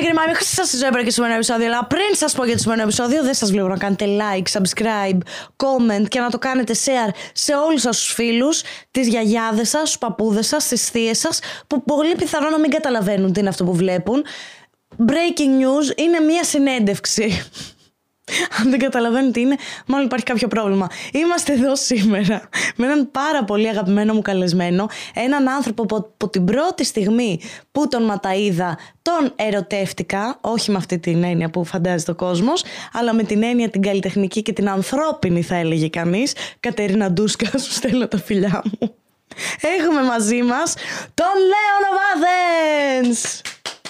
Συγκεκριμένα, έχω σας τη ζωή και στο σημερινό επεισόδιο, αλλά πριν σας πω για το σημερινό επεισόδιο, δεν σας βλέπω να κάνετε like, subscribe, comment και να το κάνετε share σε όλους σας τους φίλους, τις γιαγιάδες σας, τους παππούδες σας, τις θείες σας, που πολύ πιθανό να μην καταλαβαίνουν τι είναι αυτό που βλέπουν. Breaking news είναι μία συνέντευξη. Αν δεν καταλαβαίνω τι είναι, μάλλον υπάρχει κάποιο πρόβλημα. Είμαστε εδώ σήμερα με έναν πάρα πολύ αγαπημένο μου καλεσμένο. Έναν άνθρωπο που από την πρώτη στιγμή που τον ματαΐδα τον ερωτεύτηκα. Όχι με αυτή την έννοια που φαντάζεται ο κόσμος, αλλά με την έννοια την καλλιτεχνική και την ανθρώπινη, θα έλεγε κανείς. Κατερίνα Ντούσκα, σου στέλνω τα φιλιά μου. Έχουμε μαζί μας τον Λέων Βάθενς,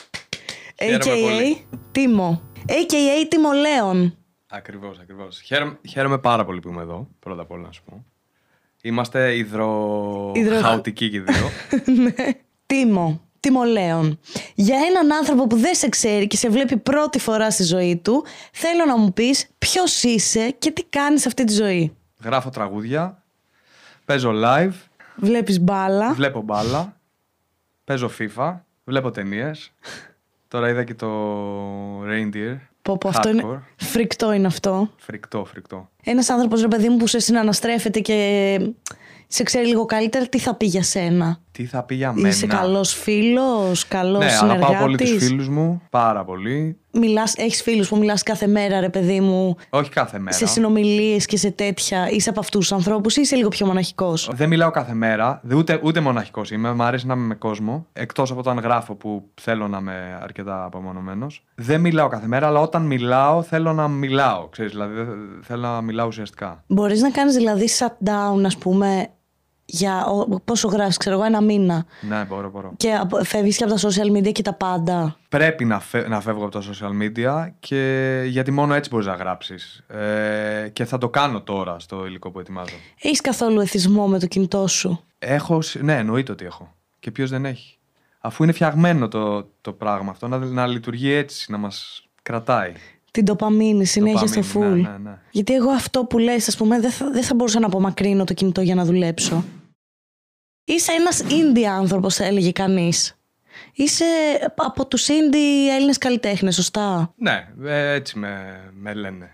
a.k.a. Τίμο, a.k.a. Τίμο Λέων. Ακριβώς. Χαίρομαι πάρα πολύ που είμαι εδώ, πρώτα απ' όλα να σου πω. Είμαστε υδροχαοτικοί και οι δύο. Ναι. Τίμο Λέων. Για έναν άνθρωπο που δεν σε ξέρει και σε βλέπει πρώτη φορά στη ζωή του, θέλω να μου πεις ποιος είσαι και τι κάνεις αυτή τη ζωή. Γράφω τραγούδια, παίζω live. Βλέπεις μπάλα. Βλέπω μπάλα, παίζω FIFA, βλέπω ταινίες. Τώρα είδα και το Reindeer. Αυτό είναι φρικτό είναι αυτό. Φρικτό. Ένας άνθρωπος, ρε παιδί μου, που σε συναναστρέφεται και σε ξέρει λίγο καλύτερα, τι θα πει για σένα? Τι θα πει για μένα? Είσαι καλός φίλος, καλός συνεργάτης? Ναι, αγαπάω πολύ τους φίλους μου, πάρα πολύ. Έχεις φίλους που μιλάς κάθε μέρα, ρε παιδί μου? Όχι κάθε μέρα. Σε συνομιλίες και σε τέτοια, είσαι από αυτούς τους ανθρώπους ή είσαι λίγο πιο μοναχικός? Δεν μιλάω κάθε μέρα, ούτε μοναχικός είμαι, μου αρέσει να είμαι με κόσμο. Εκτός από όταν γράφω που θέλω να είμαι αρκετά απομονωμένος. Δεν μιλάω κάθε μέρα, αλλά όταν μιλάω θέλω να μιλάω, ξέρεις, δηλαδή θέλω να μιλάω ουσιαστικά. Μπορείς να κάνεις δηλαδή shutdown, ας πούμε, για πόσο γράφεις, ξέρω εγώ, ένα μήνα? Ναι, μπορώ. Και φεύγεις και από τα social media και τα πάντα? Πρέπει να φεύγω από τα social media, και γιατί μόνο έτσι μπορείς να γράψεις. Και θα το κάνω τώρα στο υλικό που ετοιμάζω. Έχεις καθόλου εθισμό με το κινητό σου? Ναι, εννοείται ότι έχω. Και ποιος δεν έχει? Αφού είναι φτιαγμένο το πράγμα αυτό να λειτουργεί έτσι, να μας κρατάει. Την ντοπαμίνη συνέχεια στο full. Ναι. Γιατί εγώ αυτό που λες, ας πούμε, δεν θα μπορούσα να απομακρύνω το κινητό για να δουλέψω. Είσαι ένας indie άνθρωπος, θα έλεγε κανείς. Είσαι από τους indie Έλληνες καλλιτέχνες, σωστά? Ναι, έτσι με λένε.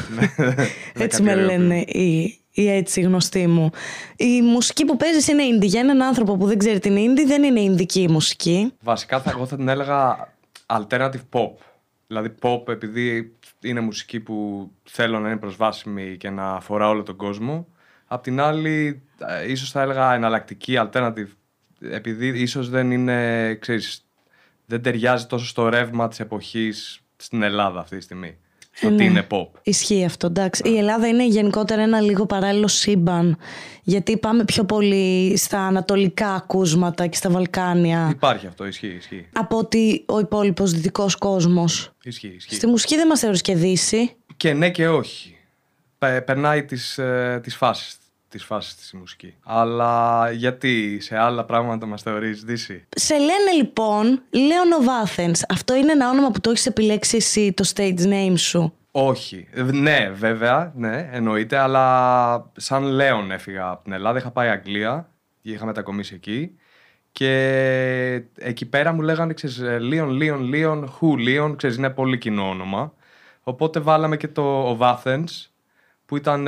Έτσι με λένε οι έτσι γνωστοί μου. Η μουσική που παίζεις είναι indie. Για έναν άνθρωπο που δεν ξέρει την indie, δεν είναι ειδική μουσική. Βασικά εγώ θα την έλεγα alternative pop. Δηλαδή pop, επειδή είναι μουσική που θέλω να είναι προσβάσιμη και να αφορά όλο τον κόσμο. Απ' την άλλη, ίσως θα έλεγα εναλλακτική, alternative, επειδή ίσως δεν είναι, ξέρεις, δεν ταιριάζει τόσο στο ρεύμα της εποχής στην Ελλάδα αυτή τη στιγμή. Στο τι είναι pop. Ισχύει αυτό, εντάξει. Η Ελλάδα είναι γενικότερα ένα λίγο παράλληλο σύμπαν. Γιατί πάμε πιο πολύ στα ανατολικά ακούσματα και στα Βαλκάνια. Υπάρχει αυτό, ισχύει. Από ότι ο υπόλοιπος δυτικός κόσμος. Ισχύει. Στη μουσική δεν μας θεωρείς και Δύση. Και ναι και όχι. Περνάει τις φάσεις της μουσική. Αλλά γιατί σε άλλα πράγματα μας θεωρείς Δύση? Σε λένε λοιπόν Λέων Βάθενς. Αυτό είναι ένα όνομα που το έχεις επιλέξει εσύ, το stage name σου? Όχι. Ναι, βέβαια, ναι, εννοείται. Αλλά σαν Λέων έφυγα από την Ελλάδα. Είχα πάει Αγγλία. Είχα μετακομίσει εκεί. Και εκεί πέρα μου λέγανε, ξέρεις, Leon, Who Leon, ξέρεις, είναι πολύ κοινό όνομα. Οπότε βάλαμε και το Βάθενς, που ήταν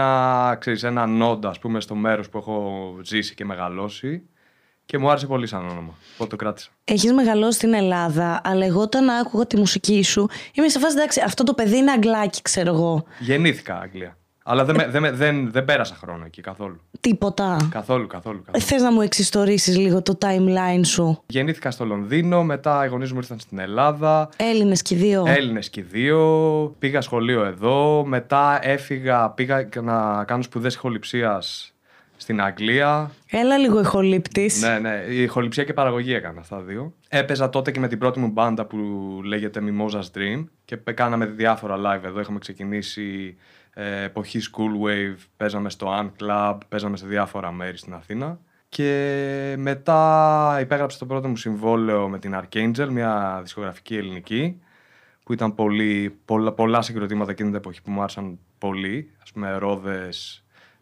ένα νόντα, ας πούμε, στο μέρος που έχω ζήσει και μεγαλώσει, και μου άρεσε πολύ σαν όνομα, οπότε το κράτησα. Έχεις μεγαλώσει στην Ελλάδα, αλλά εγώ όταν άκουγα τη μουσική σου είμαι σε φάση, εντάξει, αυτό το παιδί είναι Αγγλάκι, ξέρω εγώ. Γεννήθηκα Αγγλία, αλλά δεν πέρασα χρόνο εκεί καθόλου. Τίποτα? Καθόλου. Θες να μου εξιστορήσεις λίγο το timeline σου? Γεννήθηκα στο Λονδίνο, μετά οι γονείς μου ήρθαν στην Ελλάδα. Έλληνες και δύο. Πήγα σχολείο εδώ, μετά πήγα να κάνω σπουδές ηχοληψίας στην Αγγλία. Έλα λίγο ηχολήπτης. Ναι, η ηχοληψία και παραγωγή έκανα αυτά δύο. Έπαιζα τότε και με την πρώτη μου μπάντα που λέγεται Mimosa's Dream και κάναμε διάφορα live εδώ. Είχαμε ξεκινήσει εποχή School Wave, παίζαμε στο Ant Club, παίζαμε σε διάφορα μέρη στην Αθήνα. Και μετά υπέγραψα το πρώτο μου συμβόλαιο με την Archangel, μια δισκογραφική ελληνική, που ήταν πολλά συγκροτήματα εκείνη την εποχή που μου άρεσαν πολύ. Ας πούμε Ρόδες,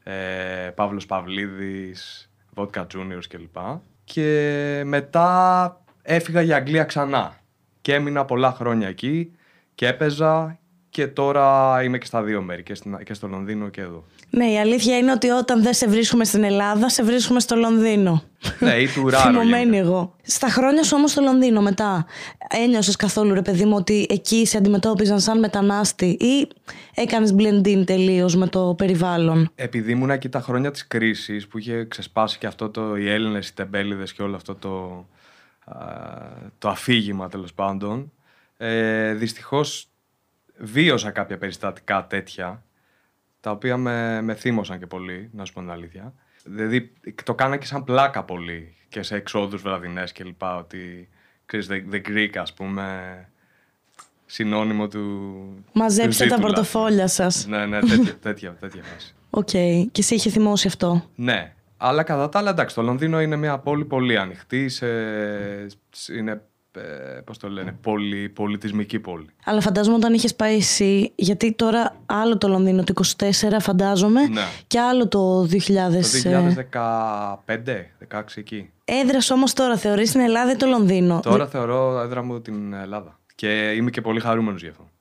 Παύλος Παυλίδης, Vodka Juniors κλπ. Και μετά έφυγα για Αγγλία ξανά. Και έμεινα πολλά χρόνια εκεί και έπαιζα και τώρα είμαι και στα δύο μέρη, και στο Λονδίνο και εδώ. Ναι, η αλήθεια είναι ότι όταν δεν σε βρίσκουμε στην Ελλάδα, σε βρίσκουμε στο Λονδίνο. Ναι, ή του Ράρου. Θυμωμένη εγώ. Στα χρόνια σου όμως στο Λονδίνο μετά, ένιωσες καθόλου, ρε παιδί μου, ότι εκεί σε αντιμετώπιζαν σαν μετανάστη ή έκανες blend in τελείως με το περιβάλλον? Επειδή ήμουν εκεί τα χρόνια της κρίσης που είχε ξεσπάσει και αυτό οι Έλληνες, οι τεμπέληδες και όλο αυτό το αφήγημα, τέλος πάντων, δυστυχώς βίωσα κάποια περιστατικά τέτοια, τα οποία με θύμωσαν και πολύ, να σου πω την αλήθεια. Δηλαδή το κάνα και σαν πλάκα πολύ και σε εξόδους βραδινές και λοιπά, ότι ξέρεις, the Greek, ας πούμε, συνώνυμο του. Μαζέψτε τα πορτοφόλια σας. Ναι, τέτοια φάση. Οκ. Και εσύ είχε θυμώσει αυτό? Ναι. Αλλά κατά τα άλλα, εντάξει, το Λονδίνο είναι μια πόλη πολύ ανοιχτή, είναι, πώς το λένε, πολιτισμική πόλη. Αλλά φαντάζομαι όταν είχες πάει εσύ, γιατί τώρα άλλο το Λονδίνο το 24 φαντάζομαι, ναι, και άλλο το 2000... Το 2015-16 εκεί. Έδρας όμως τώρα θεωρείς την Ελλάδα ή το Λονδίνο? Τώρα θεωρώ έδρα μου την Ελλάδα. Και είμαι και πολύ χαρούμενος γι' αυτό.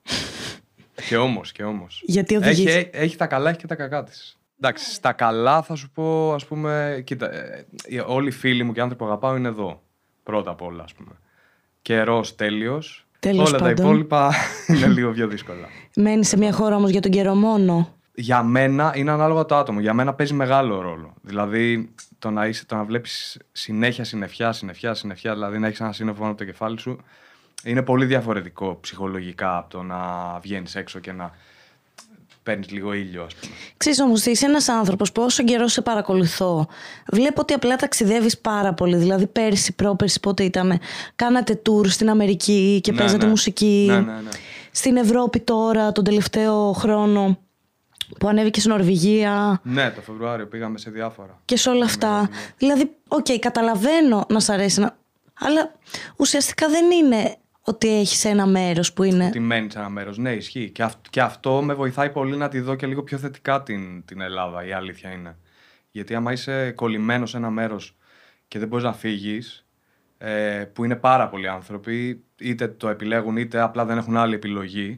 και όμως. Γιατί οδηγείς? Έχει τα καλά, έχει και τα κακά της. Εντάξει, στα καλά θα σου πω, ας πούμε, κοίτα, όλοι οι φίλοι μου και άνθρωποι που αγαπάω είναι εδώ. Πρώτα απ' όλα, ας πούμε. Καιρός τέλειος. Όλα πάντων, τα υπόλοιπα είναι λίγο πιο δύσκολα. Μένεις σε μια χώρα όμως για τον καιρό μόνο? Για μένα είναι ανάλογα το άτομο. Για μένα παίζει μεγάλο ρόλο. Δηλαδή το να βλέπεις συνέχεια συννεφιά, δηλαδή να έχεις ένα σύννεφο πάνω από το κεφάλι σου, είναι πολύ διαφορετικό ψυχολογικά από το να βγαίνεις έξω και να παίρνεις λίγο ήλιο, ας πούμε. Ξέρεις όμως, είσαι ένας άνθρωπος που όσο καιρό σε παρακολουθώ, βλέπω ότι απλά ταξιδεύεις πάρα πολύ. Δηλαδή πέρσι, πρόπερσι, πότε ήτανε, κάνατε tour στην Αμερική και παίζατε μουσική. Ναι. Στην Ευρώπη τώρα, τον τελευταίο χρόνο που ανέβηκε στην Νορβηγία. Ναι, το Φεβρουάριο πήγαμε σε διάφορα. Και σε όλα αυτά. Δηλαδή, καταλαβαίνω να σ' αρέσει, αλλά ουσιαστικά δεν είναι ότι έχεις ένα μέρος που είναι. Ότι μένεις ένα μέρος. Ναι, ισχύει. Και αυτό με βοηθάει πολύ να τη δω και λίγο πιο θετικά την Ελλάδα, η αλήθεια είναι. Γιατί άμα είσαι κολλημένος σε ένα μέρος και δεν μπορείς να φύγεις, που είναι πάρα πολλοί άνθρωποι, είτε το επιλέγουν είτε απλά δεν έχουν άλλη επιλογή,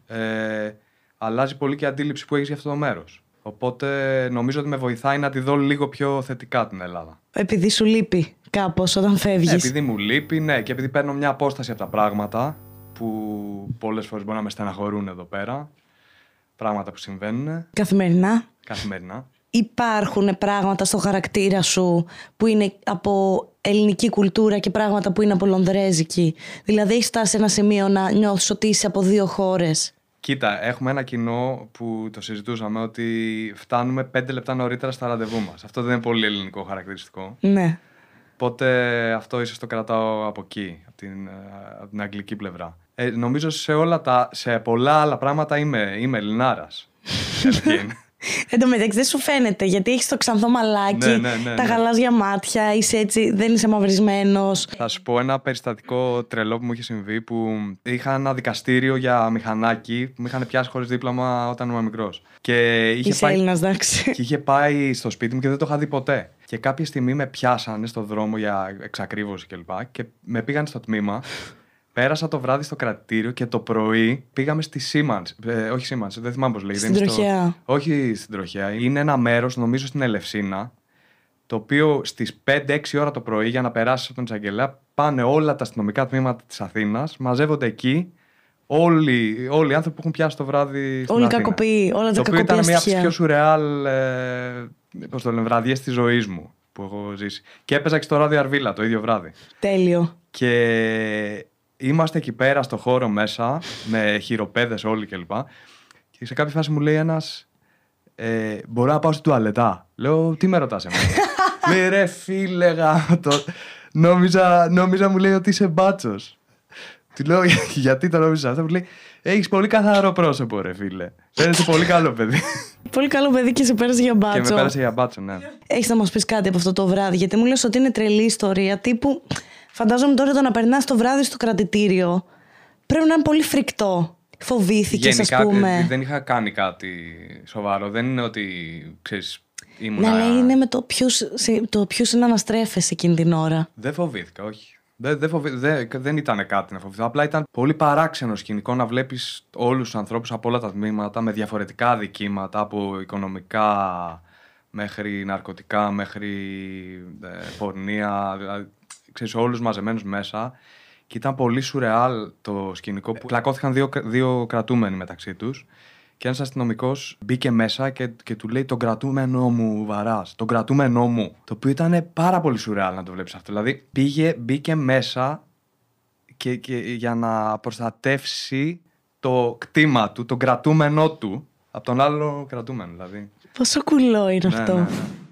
αλλάζει πολύ και η αντίληψη που έχεις για αυτό το μέρος. Οπότε νομίζω ότι με βοηθάει να τη δω λίγο πιο θετικά την Ελλάδα. Επειδή σου λείπει κάπως όταν φεύγεις. Επειδή μου λείπει, ναι, και επειδή παίρνω μια απόσταση από τα πράγματα που πολλές φορές μπορεί να με στεναχωρούν εδώ πέρα. Πράγματα που συμβαίνουν. Καθημερινά. Υπάρχουν πράγματα στο χαρακτήρα σου που είναι από ελληνική κουλτούρα και πράγματα που είναι από λονδρέζικη? Δηλαδή έχεις φτάσει σε ένα σημείο να νιώθεις ότι είσαι από δύο χώρες? Κοίτα, έχουμε ένα κοινό που το συζητούσαμε, ότι φτάνουμε 5 λεπτά νωρίτερα στα ραντεβού μας. Αυτό δεν είναι πολύ ελληνικό χαρακτηριστικό. Ναι. Οπότε αυτό ίσως το κρατάω από εκεί, από την αγγλική πλευρά. Νομίζω σε πολλά άλλα πράγματα είμαι Ελληνάρας. Εν τω μεταξύ δεν σου φαίνεται, γιατί έχεις το ξανθό μαλάκι, τα γαλάζια μάτια, είσαι έτσι, δεν είσαι μαυρισμένος. Θα σου πω ένα περιστατικό τρελό που μου είχε συμβεί, που είχα ένα δικαστήριο για μηχανάκι που με είχαν πιάσει χωρίς δίπλωμα όταν ήμουν μικρός. Είσαι Έλληνας, εντάξει. Και είχε πάει στο σπίτι μου και δεν το είχα δει ποτέ. Και κάποια στιγμή με πιάσανε στο δρόμο για εξακρίβωση κλπ. Και με πήγαν στο τμήμα. Πέρασα το βράδυ στο κρατητήριο και το πρωί πήγαμε στη Siemens. Όχι Siemens, δεν θυμάμαι πώς λέγεται. Στην Τροχέα. Όχι στην Τροχέα. Είναι ένα μέρος, νομίζω στην Ελευσίνα, το οποίο στις 5-6 ώρα το πρωί, για να περάσεις από τον εισαγγελέα, πάνε όλα τα αστυνομικά τμήματα της Αθήνας, μαζεύονται εκεί όλοι οι άνθρωποι που έχουν πιάσει το βράδυ στην Όλοι Αθήνα. κακοποιοί, όλα τα κακοποίητα. Το οποίο ήταν μια από τις στοιχεία. πιο σουρεάλ βραδιές της ζωής μου που έχω ζήσει. Και έπαιζα και στο ράδιο Αρβίλα το ίδιο βράδυ. Τέλειο. Και είμαστε εκεί πέρα στο χώρο μέσα, με χειροπέδες όλοι κλπ. Και σε κάποια φάση μου λέει ένας, μπορώ να πάω στην τουαλετά? Λέω, τι με ρωτάς εμένα? Λέει, ρε φίλε γάμο, νόμιζα μου λέει ότι είσαι μπάτσος. Του λέω, γιατί το νόμιζα αυτό? Μου λέει, έχεις πολύ καθαρό πρόσωπο ρε φίλε. Φαίνεσαι πολύ καλό παιδί. Πολύ καλό παιδί και σε πέρασε για μπάτσο. Και με πέρασε για μπάτσο, ναι. Έχεις να μας πεις κάτι από αυτό το βράδυ? Γιατί μου λες ότι είναι τρελή ιστορία τύπου. Φαντάζομαι τώρα το να περνάς το βράδυ στο κρατητήριο πρέπει να είναι πολύ φρικτό. Φοβήθηκες, ας πούμε? Δεν είχα κάνει κάτι σοβαρό. Δεν είναι ότι, ξέρεις, ήμουν. Ναι, αλλά είναι με το ποιος συναναστρέφεσαι εκείνη την ώρα. Δεν φοβήθηκα, όχι. Δεν ήταν κάτι να φοβηθώ. Απλά ήταν πολύ παράξενο σκηνικό να βλέπεις όλους τους ανθρώπους από όλα τα τμήματα με διαφορετικά αδικήματα, από οικονομικά μέχρι ναρκωτικά, μέχρι πορνεία, δηλαδή, ξέρεις, όλους μαζεμένους μέσα. Και ήταν πολύ σουρεάλ το σκηνικό που πλακώθηκαν δύο κρατούμενοι μεταξύ τους. Και ένας αστυνομικός μπήκε μέσα και του λέει: «Τον κρατούμενό μου, Βαράς, τον κρατούμενό μου». Το οποίο ήταν πάρα πολύ σουρεάλ να το βλέπεις αυτό. Δηλαδή μπήκε μέσα και για να προστατεύσει το κτήμα του, τον κρατούμενό του, από τον άλλο κρατούμενο. Δηλαδή. Πόσο κουλό είναι αυτό. Ναι.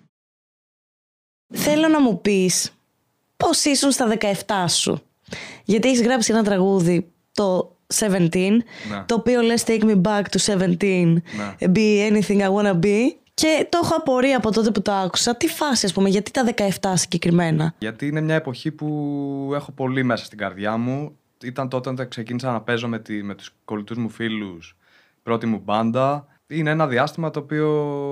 Θέλω να μου πεις πώς ήσουν στα 17 σου. Γιατί έχεις γράψει ένα τραγούδι, το 17, το οποίο λες Take me back to 17, be anything I wanna be. Και το έχω απορία από τότε που το άκουσα. Τι φάση, ας πούμε, γιατί τα 17 συγκεκριμένα? Γιατί είναι μια εποχή που έχω πολύ μέσα στην καρδιά μου. Ήταν τότε όταν ξεκίνησα να παίζω με τους κολλητούς μου φίλους, πρώτη μου μπάντα. Είναι ένα διάστημα το οποίο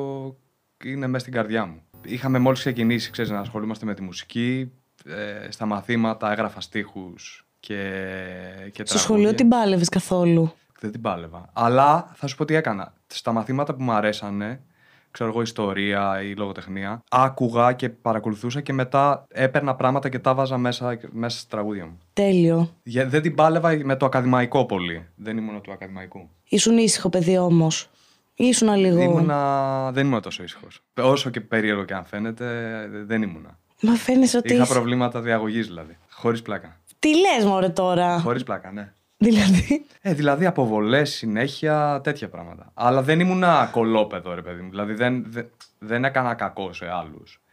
είναι μέσα στην καρδιά μου. Είχαμε μόλις ξεκινήσει, ξέρεις, να ασχολούμαστε με τη μουσική. Στα μαθήματα έγραφα στίχους και τραγούδια. Στο σχολείο την πάλευες καθόλου? Δεν την πάλευα. Αλλά θα σου πω τι έκανα. Στα μαθήματα που μου αρέσανε, ξέρω εγώ, ιστορία ή λογοτεχνία, άκουγα και παρακολουθούσα και μετά έπαιρνα πράγματα και τα βάζα μέσα στα τραγούδια μου. Τέλειο. Δεν την πάλευα με το ακαδημαϊκό πολύ. Δεν ήμουν του ακαδημαϊκού. Ήσουν ήσυχο παιδί όμως? Ήσουνα λίγο? Δεν ήμουν τόσο ήσυχος. Όσο και περίεργο και αν φαίνεται, δεν ήμουνα. Μα φαίνεσαι ότι είχα προβλήματα διαγωγής δηλαδή. Χωρίς πλάκα. Τι λες μωρέ τώρα? Χωρίς πλάκα, ναι. Δηλαδή? Δηλαδή αποβολές, συνέχεια, τέτοια πράγματα. Αλλά δεν ήμουνα κολόπεδο, ρε παιδί μου. Δηλαδή δεν έκανα κακό σε άλλους.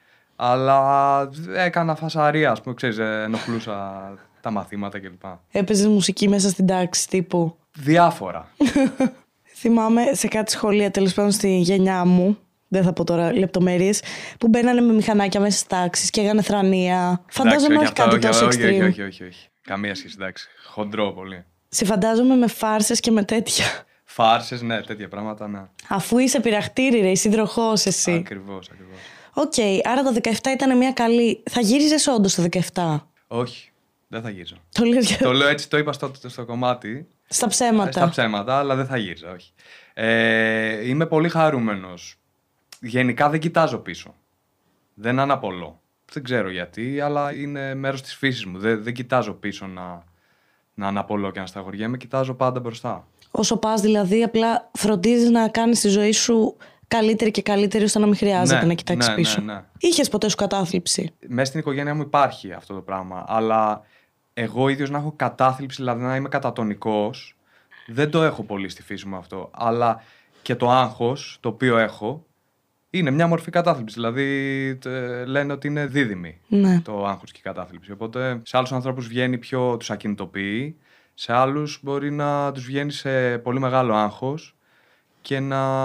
Αλλά έκανα φασαρία, ας πούμε, ξέρεις, ενοχλούσα τα μαθήματα κλπ. Έπαιζες μουσική μέσα στην τάξη τύπου? Διάφορα. Θυμάμαι σε κάτι σχολεία, τέλος πάντων στη γενιά μου, δεν θα πω τώρα λεπτομέρειες, που μπαίνανε με μηχανάκια μέσα στις τάξεις και έγανε θρανία. Φαντάζομαι όχι κάτι τόσο extreme. Όχι. Καμία σχέση, εντάξει. Χοντρό πολύ. Σε φαντάζομαι με φάρσες και με τέτοια. Φάρσες, ναι, τέτοια πράγματα, ναι. Αφού είσαι πειραχτήρι, ρε, είσαι υδροχός εσύ. Ακριβώς. Οκ, άρα το 17 ήταν μια καλή. Θα γύριζες όντως το 17? Όχι, δεν θα γύριζω. Το λέω έτσι, το είπα στο κομμάτι. Στα ψέματα. Στα ψέματα, αλλά δεν θα γύριζα, όχι. Είμαι πολύ χαρούμενος. Γενικά δεν κοιτάζω πίσω. Δεν αναπολώ. Δεν ξέρω γιατί, αλλά είναι μέρος της φύσης μου. Δεν κοιτάζω πίσω να αναπολώ και να σταγοριέμαι. Κοιτάζω πάντα μπροστά. Όσο πας δηλαδή, απλά φροντίζεις να κάνεις τη ζωή σου καλύτερη και καλύτερη, ώστε να μην χρειάζεται να κοιτάξεις πίσω. Ναι. Είχες ποτέ σου κατάθλιψη? Μέσα στην οικογένειά μου υπάρχει αυτό το πράγμα. Αλλά εγώ ίδιος να έχω κατάθλιψη, δηλαδή να είμαι κατατονικός, δεν το έχω πολύ στη φύση μου αυτό. Αλλά και το άγχος, το οποίο έχω, είναι μια μορφή κατάθλιψη. Δηλαδή λένε ότι είναι δίδυμη το άγχος και η κατάθλιψη. Οπότε σε άλλους ανθρώπους βγαίνει τους ακινητοποιεί, σε άλλους μπορεί να τους βγαίνει σε πολύ μεγάλο άγχος και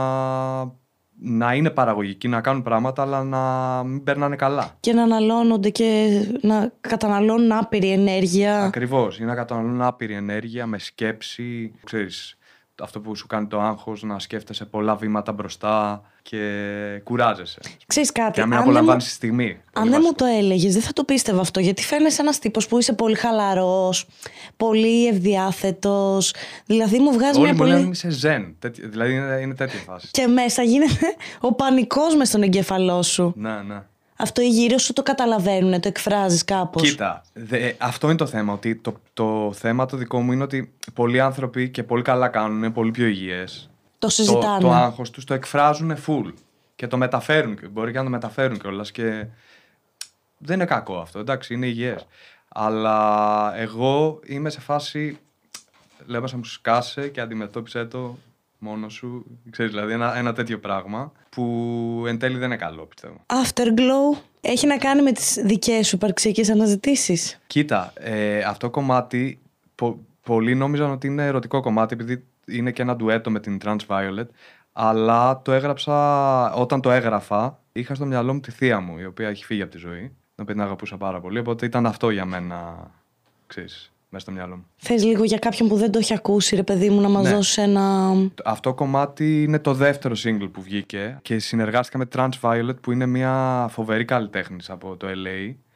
να είναι παραγωγικοί, να κάνουν πράγματα, αλλά να μην περνάνε καλά. Και να αναλώνονται και να καταναλώνουν άπειρη ενέργεια. Ακριβώς, ή να καταναλώνουν άπειρη ενέργεια με σκέψη. Ξέρεις, αυτό που σου κάνει το άγχος, να σκέφτεσαι πολλά βήματα μπροστά και κουράζεσαι. Ξέρεις κάτι, και να μην απολαμβάνεις τη στιγμή. Αν δεν μου το έλεγες, δεν θα το πίστευα αυτό. Γιατί φαίνεσαι ένας τύπος που είσαι πολύ χαλαρός, πολύ ευδιάθετος. Δηλαδή μου βγάζει όλοι μια πολύ. Όλοι μου λένε είσαι ζεν. Δηλαδή είναι τέτοια φάση. Και μέσα γίνεται ο πανικός μες στον εγκέφαλό σου. Ναι. Αυτό οι γύρω σου το καταλαβαίνουν, το εκφράζεις κάπως? Κοίτα, αυτό είναι το θέμα. Ότι το θέμα το δικό μου είναι ότι πολλοί άνθρωποι και πολύ καλά κάνουν, είναι πολύ πιο υγιές. Το συζητάνε. Το άγχος τους το εκφράζουν full και το μεταφέρουν. Μπορεί και να το μεταφέρουν κιόλας και δεν είναι κακό αυτό, εντάξει, είναι υγιές. Αλλά εγώ είμαι σε φάση, λέω μέσα μου, σκάσε και αντιμετώπισε το μόνος σου. Ξέρεις, δηλαδή ένα τέτοιο πράγμα που εν τέλει δεν είναι καλό, πιστεύω. Afterglow έχει να κάνει με τις δικές σου υπαρξιακές αναζητήσεις? Κοίτα, αυτό κομμάτι πολλοί νόμιζαν ότι είναι ερωτικό κομμάτι επειδή είναι και ένα ντουέτο με την Trans Violet, αλλά το έγραψα, όταν το έγραφα είχα στο μυαλό μου τη θεία μου, η οποία έχει φύγει από τη ζωή, την οποία την αγαπούσα πάρα πολύ, οπότε ήταν αυτό για μένα, ξέρεις, μέσα στο μυαλό μου. Θες λίγο για κάποιον που δεν το έχει ακούσει, ρε παιδί μου, να μας δώσεις ένα... Αυτό κομμάτι είναι το δεύτερο single που βγήκε και συνεργάστηκα με Trans Violet, που είναι μια φοβερή καλλιτέχνης από το LA.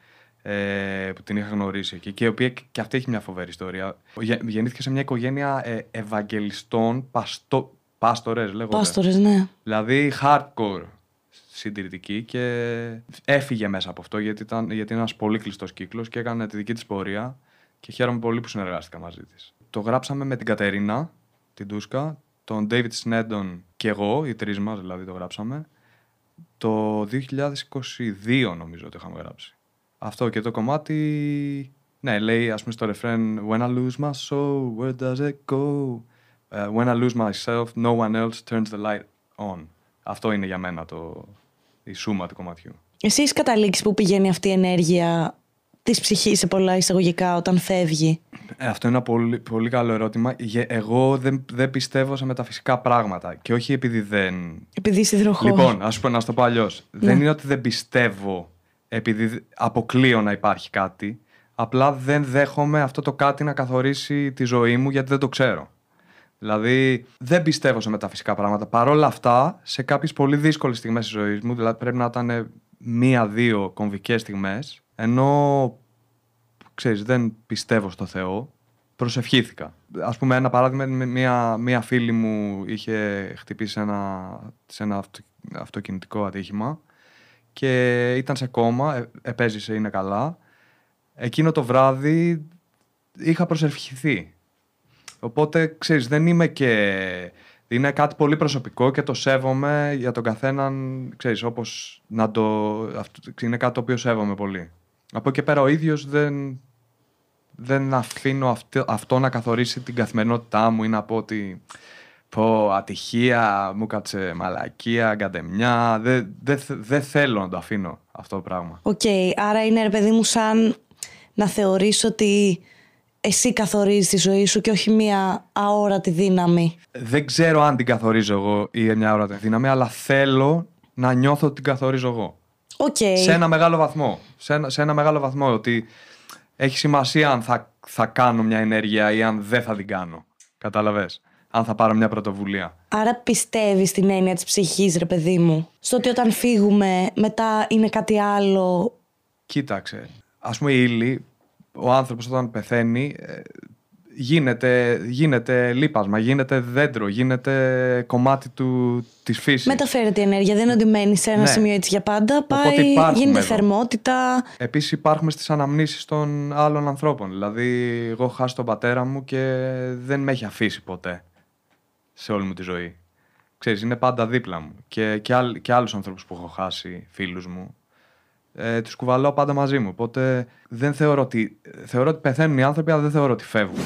που την είχα γνωρίσει εκεί και η οποία και αυτή έχει μια φοβερή ιστορία. Γεννήθηκε σε μια οικογένεια ευαγγελιστών, πάστορες λέγονται. Πάστορες, ναι. Δηλαδή hardcore συντηρητική και έφυγε μέσα από αυτό γιατί είναι ένας πολύ κλειστός κύκλος και έκανε τη δική της πορεία και χαίρομαι πολύ που συνεργάστηκα μαζί της. Το γράψαμε με την Κατερίνα, την Τούσκα, τον David Snedon και εγώ, οι τρεις μας δηλαδή το γράψαμε, το 2022 νομίζω το είχαμε γράψει. Αυτό και το κομμάτι, ναι, λέει ας πούμε στο ρεφρέν When I lose my soul, where does it go? When I lose myself, no one else turns the light on. Αυτό είναι για μένα η σούμα του κομματιού. Εσύ έχεις καταλήξει που πηγαίνει αυτή η ενέργεια της ψυχής σε πολλά εισαγωγικά όταν φεύγει? Αυτό είναι ένα πολύ, πολύ καλό ερώτημα. Εγώ δεν πιστεύω σε μεταφυσικά πράγματα και όχι επειδή δεν... Επειδή είσαι υδροχόος. Λοιπόν, να σου το πω αλλιώς. Ναι. Δεν είναι ότι δεν πιστεύω επειδή αποκλείω να υπάρχει κάτι. Απλά δεν δέχομαι αυτό το κάτι να καθορίσει τη ζωή μου γιατί δεν το ξέρω. Δηλαδή, δεν πιστεύω σε μεταφυσικά πράγματα. Παρ' όλα αυτά, σε κάποιες πολύ δύσκολες στιγμές της ζωής μου, δηλαδή πρέπει να ήταν 1-2 κομβικές στιγμές, ενώ, ξέρεις, δεν πιστεύω στο Θεό, προσευχήθηκα. Ας πούμε, ένα παράδειγμα, μία φίλη μου είχε χτυπήσει σε ένα αυτοκινητικό ατύχημα και ήταν σε κόμμα, επέζησε, είναι καλά. Εκείνο το βράδυ είχα προσευχηθεί. Οπότε, ξέρεις, δεν είμαι και... Είναι κάτι πολύ προσωπικό και το σέβομαι για τον καθέναν, ξέρεις, όπως να το... Είναι κάτι το οποίο σέβομαι πολύ. Από εκεί πέρα ο ίδιος δεν αφήνω αυτό να καθορίσει την καθημερινότητά μου ή να πω ότι πω ατυχία, μου κάτσε μαλακία, γκαντεμιά. Δεν θέλω να το αφήνω αυτό το πράγμα. Οκ, άρα είναι ρε παιδί μου σαν να θεωρείς ότι εσύ καθορίζεις τη ζωή σου και όχι μια αόρατη δύναμη. Δεν ξέρω αν την καθορίζω εγώ ή μια αόρατη δύναμη, αλλά θέλω να νιώθω ότι την καθορίζω εγώ. Okay. Σε ένα μεγάλο βαθμό. Σε ένα μεγάλο βαθμό ότι έχει σημασία αν θα κάνω μια ενέργεια ή αν δεν θα την κάνω. Κατάλαβες. Αν θα πάρω μια πρωτοβουλία. Άρα πιστεύεις στην έννοια της ψυχής, ρε παιδί μου? Στο ότι όταν φύγουμε μετά είναι κάτι άλλο? Κοίταξε. Ας πούμε η ύλη, ο άνθρωπος όταν πεθαίνει γίνεται λίπασμα, γίνεται δέντρο, γίνεται κομμάτι της φύσης. Μεταφέρεται η ενέργεια, δεν είναι ότι μένει σε ένα σημείο έτσι για πάντα. Πάει, γίνεται θερμότητα. Επίσης υπάρχουμε στις αναμνήσεις των άλλων ανθρώπων. Δηλαδή εγώ έχω χάσει τον πατέρα μου και δεν με έχει αφήσει ποτέ σε όλη μου τη ζωή. Ξέρεις, είναι πάντα δίπλα μου. Και άλλους ανθρώπους που έχω χάσει, φίλους μου, τους κουβαλάω πάντα μαζί μου. Οπότε δεν θεωρώ ότι πεθαίνουν οι άνθρωποι, αλλά δεν θεωρώ ότι φεύγουν.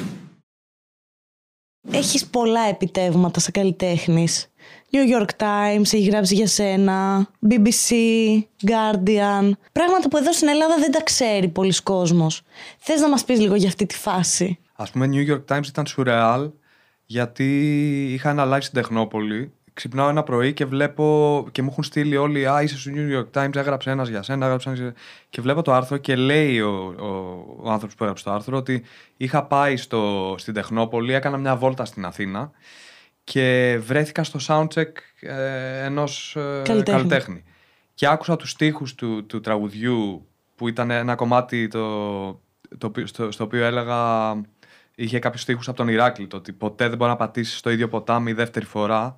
Έχεις πολλά επιτεύγματα σαν καλλιτέχνης. New York Times, έχει γράψει για σένα, BBC, Guardian. Πράγματα που εδώ στην Ελλάδα δεν τα ξέρει πολλοί κόσμος. Θες να μας πεις λίγο για αυτή τη φάση? Ας πούμε, New York Times ήταν σουρεάλ, γιατί είχα ένα live στην Τεχνόπολη. Ξυπνάω ένα πρωί και βλέπω και μου έχουν στείλει όλοι είσαι στο New York Times, έγραψε ένας για σένα, έγραψε ένας για σένα. Και βλέπω το άρθρο και λέει ο άνθρωπος που έγραψε το άρθρο ότι είχα πάει στην Τεχνόπολη, έκανα μια βόλτα στην Αθήνα και βρέθηκα στο soundcheck ενός καλλιτέχνη. Και άκουσα τους στίχους του τραγουδιού που ήταν ένα κομμάτι στο οποίο έλεγα, είχε κάποιους στίχους από τον Ηράκλειο, ότι ποτέ δεν μπορεί να πατήσεις στο ίδιο ποτάμι δεύτερη φορά,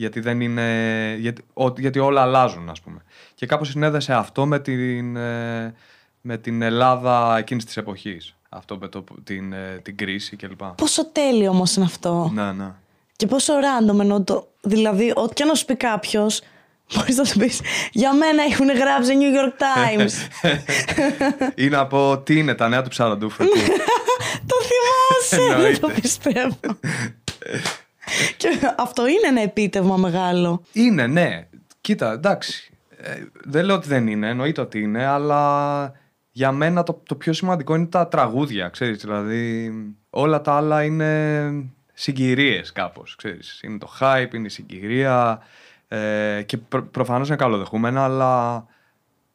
γιατί όλα αλλάζουν, ας πούμε. Και κάπως συνέδεσε αυτό με την Ελλάδα εκείνης της εποχής. Αυτό με την κρίση κλπ. Πόσο τέλειο όμως είναι αυτό. Ναι. Και πόσο random ενώ δηλαδή, ό,τι και να σου πει κάποιος, μπορείς να σου πεις για μένα έχουν γράψει New York Times. Ή να πω τι είναι τα νέα του Ψαραντούφου. Το θυμάσαι, δεν το πιστεύω. Και αυτό είναι ένα επίτευγμα μεγάλο. Είναι, ναι. Κοίτα, εντάξει. Δεν λέω ότι δεν είναι, εννοείται ότι είναι, αλλά για μένα το πιο σημαντικό είναι τα τραγούδια, ξέρεις. Δηλαδή, όλα τα άλλα είναι συγκυρίες κάπως, ξέρεις. Είναι το hype, είναι η συγκυρία και προφανώς είναι καλοδεχούμενα, αλλά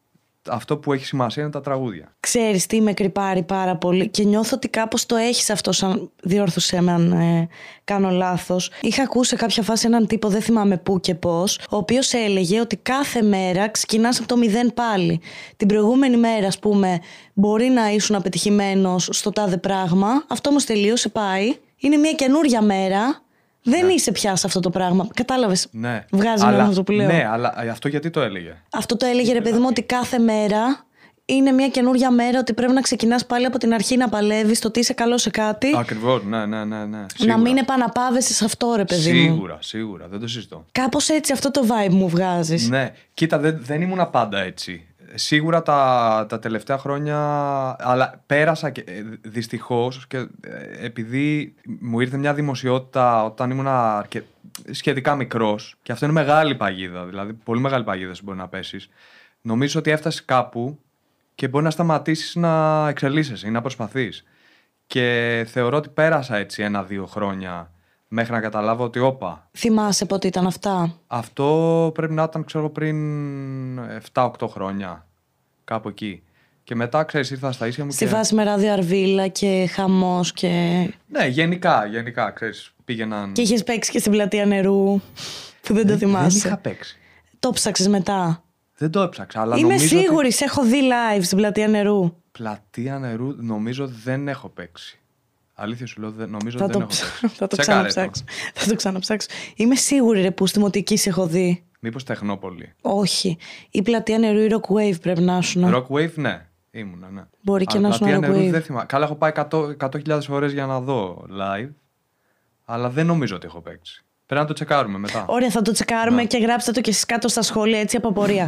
αυτό που έχει σημασία είναι τα τραγούδια. Ξέρεις τι με κρυπάρει πάρα πολύ και νιώθω ότι κάπως το έχεις αυτό, σαν διόρθωσέ με αν κάνω λάθος. Είχα ακούσει σε κάποια φάση έναν τύπο, δεν θυμάμαι πού και πώς, ο οποίος έλεγε ότι κάθε μέρα ξεκινάς από το 0 πάλι. Την προηγούμενη μέρα, ας πούμε, μπορεί να ήσουν απετυχημένος στο τάδε πράγμα, αυτό όμως τελείωσε, πάει. Είναι μια καινούρια μέρα. Δεν είσαι πια σε αυτό το πράγμα. Κατάλαβες. Ναι. Βγάζει νόημα αυτό που λέω. Ναι, αλλά αυτό γιατί το έλεγε? Αυτό το έλεγε, ρε παιδί μου, ότι κάθε μέρα είναι μια καινούρια μέρα, ότι πρέπει να ξεκινάς πάλι από την αρχή να παλεύεις το ότι είσαι καλό σε κάτι. Ακριβώς, ναι. Να Σίγουρα. μην επαναπάβεσαι σε αυτό, ρε παιδί μου. Σίγουρα, δεν το συζητώ. Κάπως έτσι αυτό το vibe μου βγάζεις. Ναι, κοίτα, δεν ήμουν πάντα έτσι. Σίγουρα τα τελευταία χρόνια, αλλά πέρασα και δυστυχώς, και επειδή μου ήρθε μια δημοσιότητα όταν ήμουν σχετικά μικρός, και αυτό είναι μεγάλη παγίδα, δηλαδή πολύ μεγάλη παγίδα μπορεί να πέσεις. Νομίζω ότι έφτασες κάπου και μπορεί να σταματήσεις να εξελίσσεσαι ή να προσπαθείς. Και θεωρώ ότι πέρασα έτσι 1-2 χρόνια μέχρι να καταλάβω ότι όπα. Θυμάσαι πότε ήταν αυτά? Αυτό πρέπει να ήταν, ξέρω, πριν 7-8 χρόνια. Κάπου εκεί. Και μετά, ξέρεις, ήρθα στα ίσια μου. Στη φάση με ράδιο Αρβίλα και χαμός και. Ναι, γενικά, ξέρεις, πήγαιναν. Και είχες παίξει και στην πλατεία νερού, που δεν το θυμάσαι. Δεν είχα παίξει. Το ψάξες μετά? Δεν το έψαξα, αλλά Είμαι νομίζω σίγουρη, ότι... σε έχω δει live στην πλατεία νερού. Πλατεία νερού, νομίζω δεν έχω παίξει. Αλήθεια σου λέω, νομίζω δεν έχω παίξει. Θα το ξαναψάξω. Θα το ξαναψάξω. Είμαι σίγουρη, ρε Πούστη μου, ότι εκεί σε έχω δει. Μήπως Τεχνόπολη? Όχι. Η πλατεία νερού ή Rock Wave πρέπει να ήσουν. Rock Wave, ναι. Ήμουνα, ναι. Μπορεί και να ήσουν Rock νερού, Wave. δεν θυμάμαι. Καλά, έχω πάει 100.000 φορές για να δω live, αλλά δεν νομίζω ότι έχω παίξει. Πρέπει να το τσεκάρουμε μετά. Ωραία, θα το τσεκάρουμε και γράψτε το και εσείς κάτω στα σχόλια, έτσι από απορία.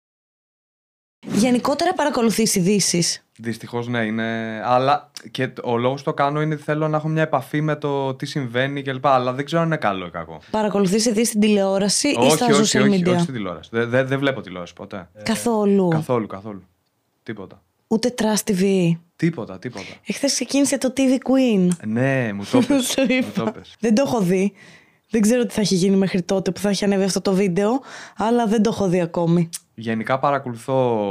Γενικότερα παρακολουθείς ειδήσεις? Δυστυχώς ναι, είναι. Αλλά και ο λόγος που το κάνω είναι ότι θέλω να έχω μια επαφή με το τι συμβαίνει κλπ. Αλλά δεν ξέρω αν είναι καλό ή κακό. Παρακολουθείς ειδήσεις στην τηλεόραση ή στα social media? Όχι στην τηλεόραση. Δεν βλέπω τηλεόραση ποτέ. Καθόλου. Καθόλου. Τίποτα. Ούτε Trust TV? Τίποτα. Εχθές ξεκίνησε το TV Queen. Ναι, μου το πες. Δεν το έχω δει. Δεν ξέρω τι θα έχει γίνει μέχρι τότε που θα έχει ανέβει αυτό το βίντεο, αλλά δεν το έχω δει ακόμη. Γενικά παρακολουθώ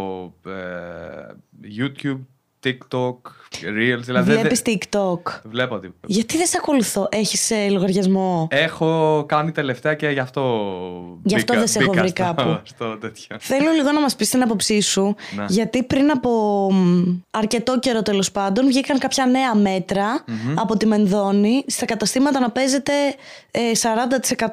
YouTube, TikTok, Reels. Δηλαδή βλέπεις TikTok? Βλέπω τίποτα. Γιατί δεν σε ακολουθώ? Έχεις λογαριασμό? Έχω κάνει τελευταία και γι' αυτό. Γι' αυτό δεν σε έχω βρει κάπου. Στο τέτοιο. Θέλω λίγο να μας πεις την άποψή σου. Ναι. Γιατί πριν από αρκετό καιρό, τέλος πάντων, βγήκαν κάποια νέα μέτρα από τη Μενδώνη στα καταστήματα να παίζετε 40%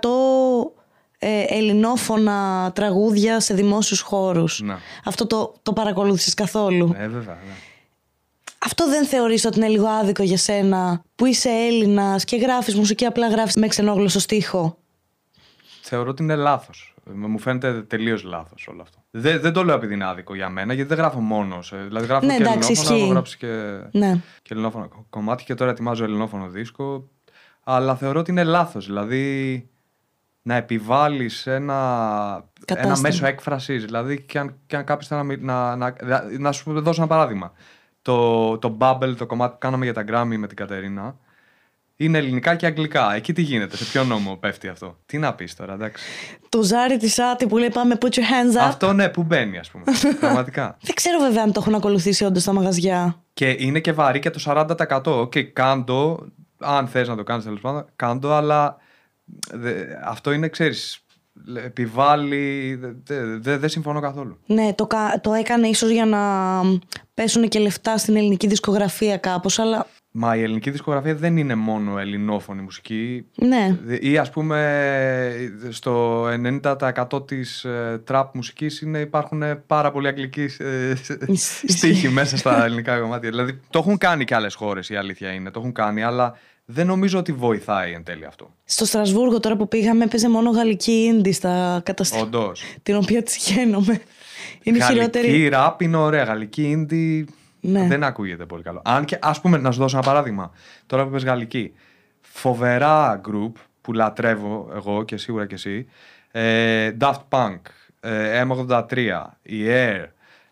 ελληνόφωνα τραγούδια σε δημόσιους χώρους. Ναι. Αυτό το παρακολούθησες καθόλου? Βέβαια. Αυτό δεν θεωρείς ότι είναι λίγο άδικο για σένα που είσαι Έλληνας και γράφεις μουσική, απλά γράφεις με ξενόγλωσσο στίχο? Θεωρώ ότι είναι λάθος. Μου φαίνεται τελείως λάθος όλο αυτό. Δεν το λέω επειδή είναι άδικο για μένα, γιατί δεν γράφω μόνος. Δηλαδή γράφω και ελληνόφωνο, έχω γράψει και ελληνόφωνο κομμάτι και τώρα ετοιμάζω ελληνόφωνο δίσκο. Αλλά θεωρώ ότι είναι λάθος. Δηλαδή να επιβάλλεις ένα μέσο έκφρασης. Δηλαδή και αν κάποιος θέλει να σου δώσω ένα παράδειγμα. Το Bubble, το κομμάτι που κάναμε για τα Grammy με την Κατερίνα, είναι ελληνικά και αγγλικά. Εκεί τι γίνεται, σε ποιο νόμο πέφτει αυτό? Τι να πεις τώρα, εντάξει. Το ζάρι της Άτη που λέει πάμε put your hands up. Αυτό ναι, που μπαίνει, ας πούμε. Πραγματικά. Δεν ξέρω βέβαια αν το έχουν ακολουθήσει όντως στα μαγαζιά. Και είναι και βαρύ και το 40%. Και κάντο, αν θες να το κάνεις τέλος πάντων, κάντο, αλλά αυτό είναι, ξέρεις, επιβάλλει. Δεν συμφωνώ καθόλου. Ναι, το έκανε ίσως για να πέσουν και λεφτά στην ελληνική δισκογραφία κάπως, αλλά. Μα η ελληνική δισκογραφία δεν είναι μόνο ελληνόφωνη μουσική. Ναι. Ή ας πούμε στο 90% της τραπ μουσικής υπάρχουν πάρα πολλοί αγγλικοί στίχοι μέσα στα ελληνικά κομμάτια. Δηλαδή το έχουν κάνει και άλλες χώρες, η αλήθεια είναι. Το έχουν κάνει, αλλά δεν νομίζω ότι βοηθάει εν τέλει αυτό. Στο Στρασβούργο τώρα που πήγαμε έπαιζε μόνο γαλλική indie στα καταστήματα. Όντως. Την οποία τη χαίνομαι. Είναι χειρότερη. Γαλλική ραπ είναι ωραία. Γαλλική indie. Ναι. Δεν ακούγεται πολύ καλό. Αν και, ας πούμε, να σου δώσω ένα παράδειγμα. Τώρα που πες γαλλική. Φοβερά group που λατρεύω εγώ και σίγουρα και εσύ. Daft Punk, M83, η Air,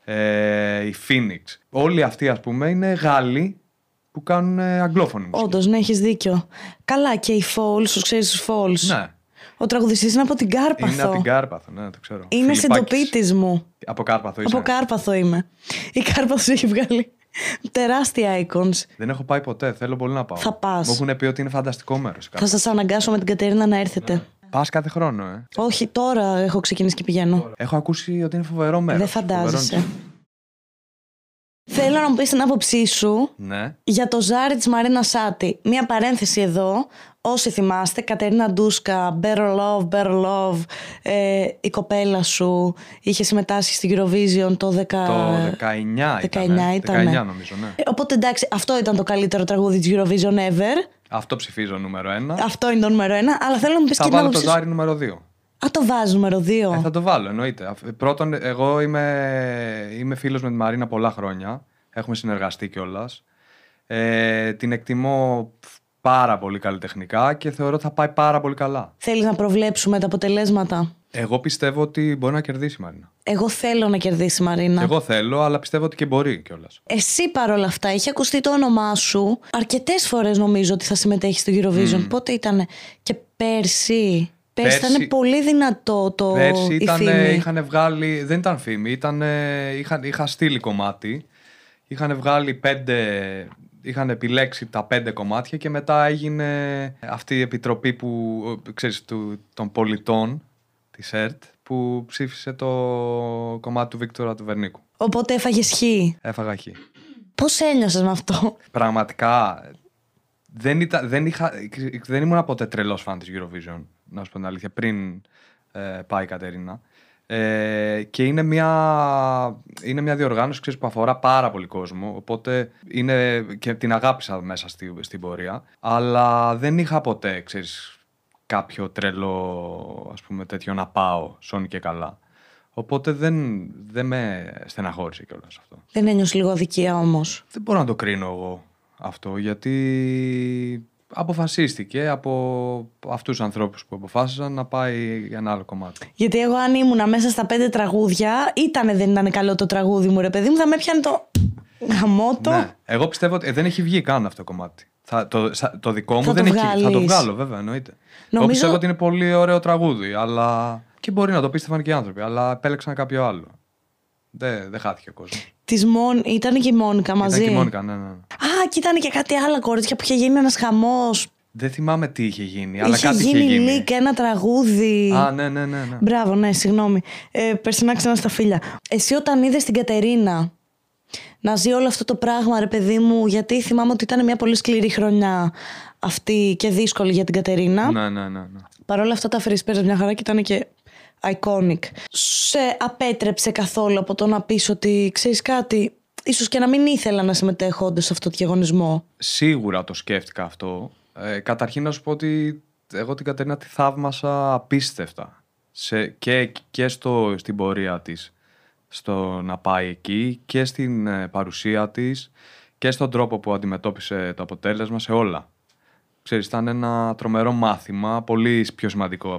η Phoenix. Όλοι αυτοί, ας πούμε, είναι Γάλλοι που κάνουν αγγλόφωνη μουσική. Όντως, ναι, έχεις δίκιο. Καλά, και οι Falls, τους ξέρεις τους Falls. Ναι. Ο τραγουδιστής είναι από την Κάρπαθο. Είναι από την Κάρπαθο, ναι, το ξέρω. Είναι συντοπίτης μου. Από Κάρπαθο είσαι. Από Κάρπαθο είμαι. Η Κάρπαθος έχει βγάλει τεράστια icons. Δεν έχω πάει ποτέ, θέλω πολύ να πάω. Θα πας. Μου έχουν πει ότι είναι φανταστικό μέρος. Θα σας αναγκάσω με την Κατερίνα να έρθετε. Πας κάθε χρόνο, Όχι, τώρα έχω ξεκινήσει και πηγαίνω. Έχω ακούσει ότι είναι φοβερό μέρος. Δεν φαντάζεσαι. Θέλω να μου πεις την άποψή σου για το ζάρι της Μαρίνα Σάτι. Μία παρένθεση εδώ. Όσοι θυμάστε, Κατερίνα Ντούσκα, Better Love, η κοπέλα σου είχε συμμετάσχει στην Eurovision το 19 ήταν. 19 νομίζω, ναι. Οπότε εντάξει, αυτό ήταν το καλύτερο τραγούδι της Eurovision ever. Αυτό ψηφίζω νούμερο 1. Αυτό είναι το νούμερο 1, αλλά θέλω να μου πεις και την άποψή σου. Θα βάλω το ζάρι νούμερο 2. Α, το βάζω νούμερο 2. Θα το βάλω, εννοείται. Πρώτον, εγώ είμαι φίλος με τη Μαρίνα πολλά χρόνια. Έχουμε συνεργαστεί κιόλας. Την εκτιμώ πάρα πολύ καλλιτεχνικά και θεωρώ ότι θα πάει πάρα πολύ καλά. Θέλεις να προβλέψουμε τα αποτελέσματα? Εγώ πιστεύω ότι μπορεί να κερδίσει η Μαρίνα. Εγώ θέλω να κερδίσει η Μαρίνα. Εγώ θέλω, αλλά πιστεύω ότι και μπορεί κιόλας. Εσύ παρόλα αυτά, είχε ακουστεί το όνομά σου αρκετές φορές, νομίζω, ότι θα συμμετέχει στο Eurovision. Πότε ήτανε? Και πέρσι. Πέρσι ήταν πολύ δυνατό το. Πέρσι είχαν βγάλει. Δεν ήταν φήμη, είχα στείλει κομμάτι. Είχαν βγάλει 5. Είχαν επιλέξει τα 5 κομμάτια και μετά έγινε αυτή η επιτροπή που, ξέρεις, των πολιτών της ΕΡΤ που ψήφισε το κομμάτι του Βίκτορα του Βερνίκου. Οπότε έφαγες χ. Έφαγα χ. Πώς ένιωσες με αυτό? Πραγματικά δεν ήμουν ποτέ τρελός φαν της Eurovision, να σου πω την αλήθεια, πριν πάει η Κατερίνα. Και είναι μια διοργάνωση, ξέρεις, που αφορά πάρα πολύ κόσμο, οπότε και την αγάπησα μέσα στην πορεία, αλλά δεν είχα ποτέ, ξέρεις, κάποιο τρελό, ας πούμε, τέτοιο να πάω σώνει και καλά. Οπότε δεν με στεναχώρησε κιόλας αυτό. Δεν ένιωσε λίγο αδικία όμως? Δεν μπορώ να το κρίνω εγώ αυτό, γιατί αποφασίστηκε από αυτούς τους ανθρώπους που αποφάσισαν να πάει για ένα άλλο κομμάτι. Γιατί εγώ, αν ήμουνα μέσα στα 5 τραγούδια, δεν ήταν καλό το τραγούδι μου, ρε παιδί μου, θα με έπιανε το γαμότο. Ναι. Εγώ πιστεύω ότι δεν έχει βγει καν αυτό το κομμάτι. Το δικό μου δεν έχει. Θα το βγάλω, βέβαια, εννοείται. Εγώ πιστεύω ότι είναι πολύ ωραίο τραγούδι, αλλά. Και μπορεί να το πίστευαν και οι άνθρωποι, αλλά επέλεξαν κάποιο άλλο. Δεν χάθηκε ο κόσμος. Ήταν και η Μόνικα μαζί. Ήταν και η Μόνικα, ναι. Α, και ήταν και κάτι άλλο κορίτσια που είχε γίνει ένας χαμός. Δεν θυμάμαι τι είχε γίνει, αλλά κάτι είχε γίνει. Είχε γίνει leak, ένα τραγούδι. Α, ναι. Μπράβο, ναι, συγγνώμη. Περσινά ξανά στα φίλια. Εσύ όταν είδες την Κατερίνα να ζει όλο αυτό το πράγμα, ρε παιδί μου, γιατί θυμάμαι ότι ήταν μια πολύ σκληρή χρονιά αυτή και δύσκολη για την Κατερίνα. Ναι. Παρ' όλα αυτά τα φρίσπερες μια χαρά και ήταν και iconic. Σε απέτρεψε καθόλου από το να πεις ότι ξέρεις κάτι, ίσως και να μην ήθελα να συμμετέχω όντως σε αυτό το διαγωνισμό? Σίγουρα το σκέφτηκα αυτό. Καταρχήν να σου πω ότι εγώ την Κατερίνα τη θαύμασα απίστευτα. Και στην πορεία της στο να πάει εκεί και στην παρουσία της και στον τρόπο που αντιμετώπισε το αποτέλεσμα, σε όλα. Ξέρεις, ήταν ένα τρομερό μάθημα, πολύ πιο σημαντικό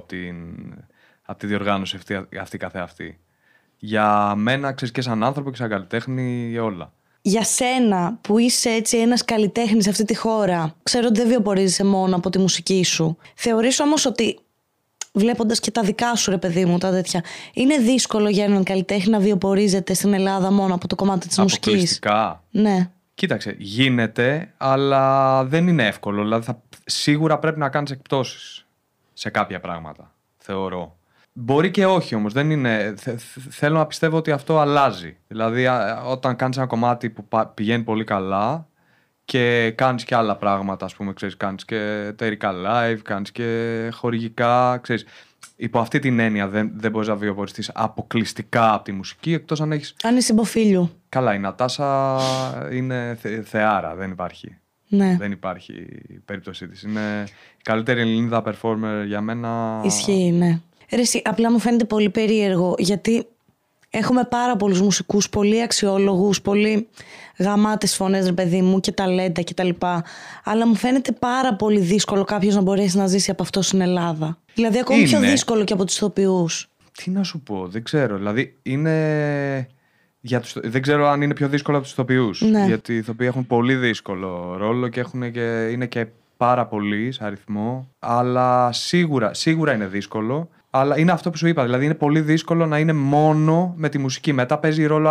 από τη διοργάνωση αυτή καθεαυτή. Για μένα, ξέρεις, και σαν άνθρωπο και σαν καλλιτέχνη, όλα. Για σένα που είσαι έτσι ένας καλλιτέχνης σε αυτή τη χώρα, ξέρω ότι δεν βιοπορίζεσαι μόνο από τη μουσική σου. Θεωρείς όμως ότι, βλέποντας και τα δικά σου, ρε παιδί μου, τα τέτοια, είναι δύσκολο για έναν καλλιτέχνη να βιοπορίζεται στην Ελλάδα μόνο από το κομμάτι της μουσικής? Αποκλειστικά. Ναι. Κοίταξε, γίνεται, αλλά δεν είναι εύκολο. Δηλαδή, σίγουρα πρέπει να κάνεις εκπτώσεις σε κάποια πράγματα, θεωρώ. Μπορεί και όχι όμως, δεν είναι. Θέλω να πιστεύω ότι αυτό αλλάζει. Δηλαδή, όταν κάνεις ένα κομμάτι που πηγαίνει πολύ καλά και κάνεις και άλλα πράγματα, ας πούμε, ξέρεις, κάνεις και εταιρικά live, κάνεις και χορηγικά, ξέρεις. Υπό αυτή την έννοια δεν μπορείς να βιοποριστείς αποκλειστικά από τη μουσική, εκτός αν έχεις. Αν είσαι υποφίλου. Καλά, η Νατάσα είναι θεάρα, δεν υπάρχει. Ναι. Δεν υπάρχει περίπτωσή της. Είναι η καλύτερη Ελληνίδα performer για μένα. Ισχύει, ναι. Ρε, απλά μου φαίνεται πολύ περίεργο, γιατί έχουμε πάρα πολλούς μουσικούς, πολύ αξιόλογους, πολύ γαμάτες φωνές, ρε παιδί μου, και ταλέντα κτλ. Αλλά μου φαίνεται πάρα πολύ δύσκολο κάποιος να μπορέσει να ζήσει από αυτό στην Ελλάδα. Δηλαδή, ακόμη πιο δύσκολο και από τους ηθοποιούς. Τι να σου πω, δεν ξέρω. Δηλαδή, είναι. Δεν ξέρω αν είναι πιο δύσκολο από τους ηθοποιούς. Ναι. Γιατί οι ηθοποιοί έχουν πολύ δύσκολο ρόλο και είναι και πάρα πολύ σε αριθμό, αλλά σίγουρα είναι δύσκολο. Αλλά είναι αυτό που σου είπα, δηλαδή είναι πολύ δύσκολο να είναι μόνο με τη μουσική. Μετά παίζει ρόλο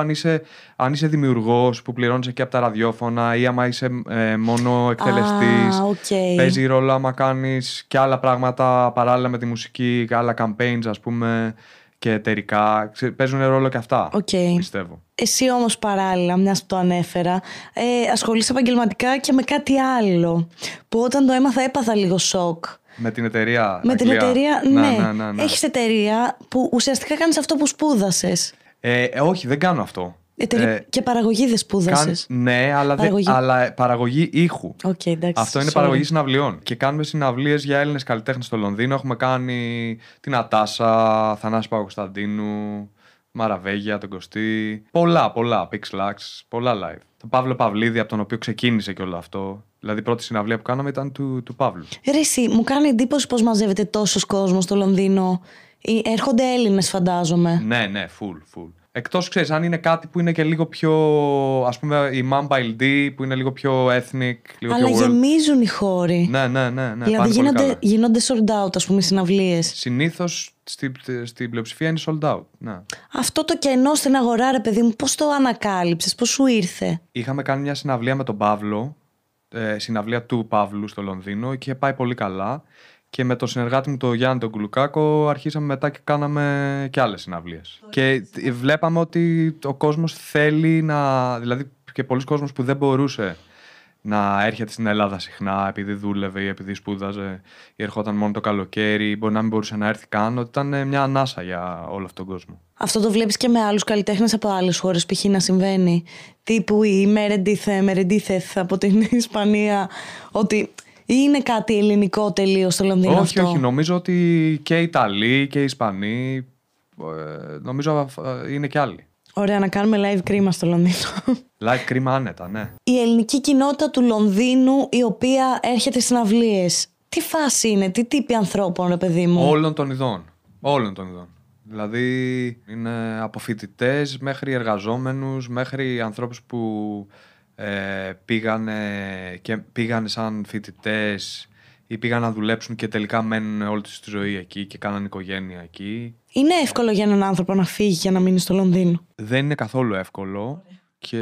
αν είσαι δημιουργός που πληρώνεις και από τα ραδιόφωνα ή άμα είσαι μόνο εκτελεστής. Okay. Παίζει ρόλο άμα κάνεις και άλλα πράγματα παράλληλα με τη μουσική, άλλα campaigns ας πούμε και εταιρικά. Παίζουν ρόλο και αυτά, πιστεύω. Εσύ όμως παράλληλα, μιας που το ανέφερα, ασχολείσαι επαγγελματικά και με κάτι άλλο που όταν το έμαθα έπαθα λίγο σοκ. Με την εταιρεία. Με την εταιρεία, ναι. Ναι. Έχεις εταιρεία που ουσιαστικά κάνεις αυτό που σπούδασες. Όχι, δεν κάνω αυτό. Και παραγωγή δεν σπούδασες. Ναι, αλλά παραγωγή ήχου. Εντάξει, αυτό είναι παραγωγή συναυλιών. Και κάνουμε συναυλίες για Έλληνες καλλιτέχνες στο Λονδίνο. Έχουμε κάνει την Ατάσα, Θανάση Παπακοσταντίνου, Μαραβέγια, τον Κωστή. Πολλά. Pixlax, πολλά live. Τον Παύλο Παυλίδη, από τον οποίο ξεκίνησε και όλο αυτό. Δηλαδή, η πρώτη συναυλία που κάναμε ήταν του Παύλου. Εσύ, μου κάνει εντύπωση πως μαζεύεται τόσος κόσμος στο Λονδίνο. Έρχονται Έλληνες, φαντάζομαι. Ναι, full. Εκτός, ξέρεις, αν είναι κάτι που είναι και λίγο πιο, ας πούμε, η Mamba LD που είναι λίγο πιο ethnic, λίγο αλλά πιο world. γεμίζουν οι χώροι. Ναι. Δηλαδή γίνονται sold out, ας πούμε, οι συναυλίες. Συνήθως στην πλειοψηφία είναι sold out. Ναι. Αυτό το κενό στην αγορά, ρε παιδί μου, πώς το ανακάλυψες, πώς σου ήρθε? Είχαμε κάνει μια συναυλία με τον Παύλο, συναυλία του Παύλου στο Λονδίνο και είχε πάει πολύ καλά. Και με τον συνεργάτη μου, τον Γιάννη τον Κουλουκάκο, αρχίσαμε μετά και κάναμε και άλλες συναυλίες. Και βλέπαμε ότι ο κόσμος θέλει να. Δηλαδή, και πολλοί κόσμος που δεν μπορούσε να έρχεται στην Ελλάδα συχνά επειδή δούλευε ή επειδή σπούδαζε ή ερχόταν μόνο το καλοκαίρι, ή μπορεί να μην μπορούσε να έρθει καν, ότι ήταν μια ανάσα για όλο αυτόν τον κόσμο. Αυτό το βλέπεις και με άλλους καλλιτέχνες από άλλες χώρες, π.χ. να συμβαίνει. Τύπου η Μερεντίθεθ από την Ισπανία, ότι. Ή είναι κάτι ελληνικό τελείως στο Λονδίνο? Όχι, νομίζω ότι και οι Ιταλοί και οι Ισπανοί, νομίζω είναι και άλλοι. Ωραία, να κάνουμε live κρίμα στο Λονδίνο. Live κρίμα άνετα, ναι. Η ελληνική κοινότητα του Λονδίνου, η οποία έρχεται στις συναυλίες, τι φάση είναι, τι τύποι ανθρώπων, ρε παιδί μου? Όλων των ειδών. Δηλαδή είναι από φοιτητές μέχρι εργαζόμενους, μέχρι ανθρώπους που πήγανε σαν φοιτητές ή πήγαν να δουλέψουν και τελικά μένουν όλη τους τη ζωή εκεί και κάναν οικογένεια εκεί. Είναι εύκολο για έναν άνθρωπο να φύγει και να μείνει στο Λονδίνο? Δεν είναι καθόλου εύκολο. Και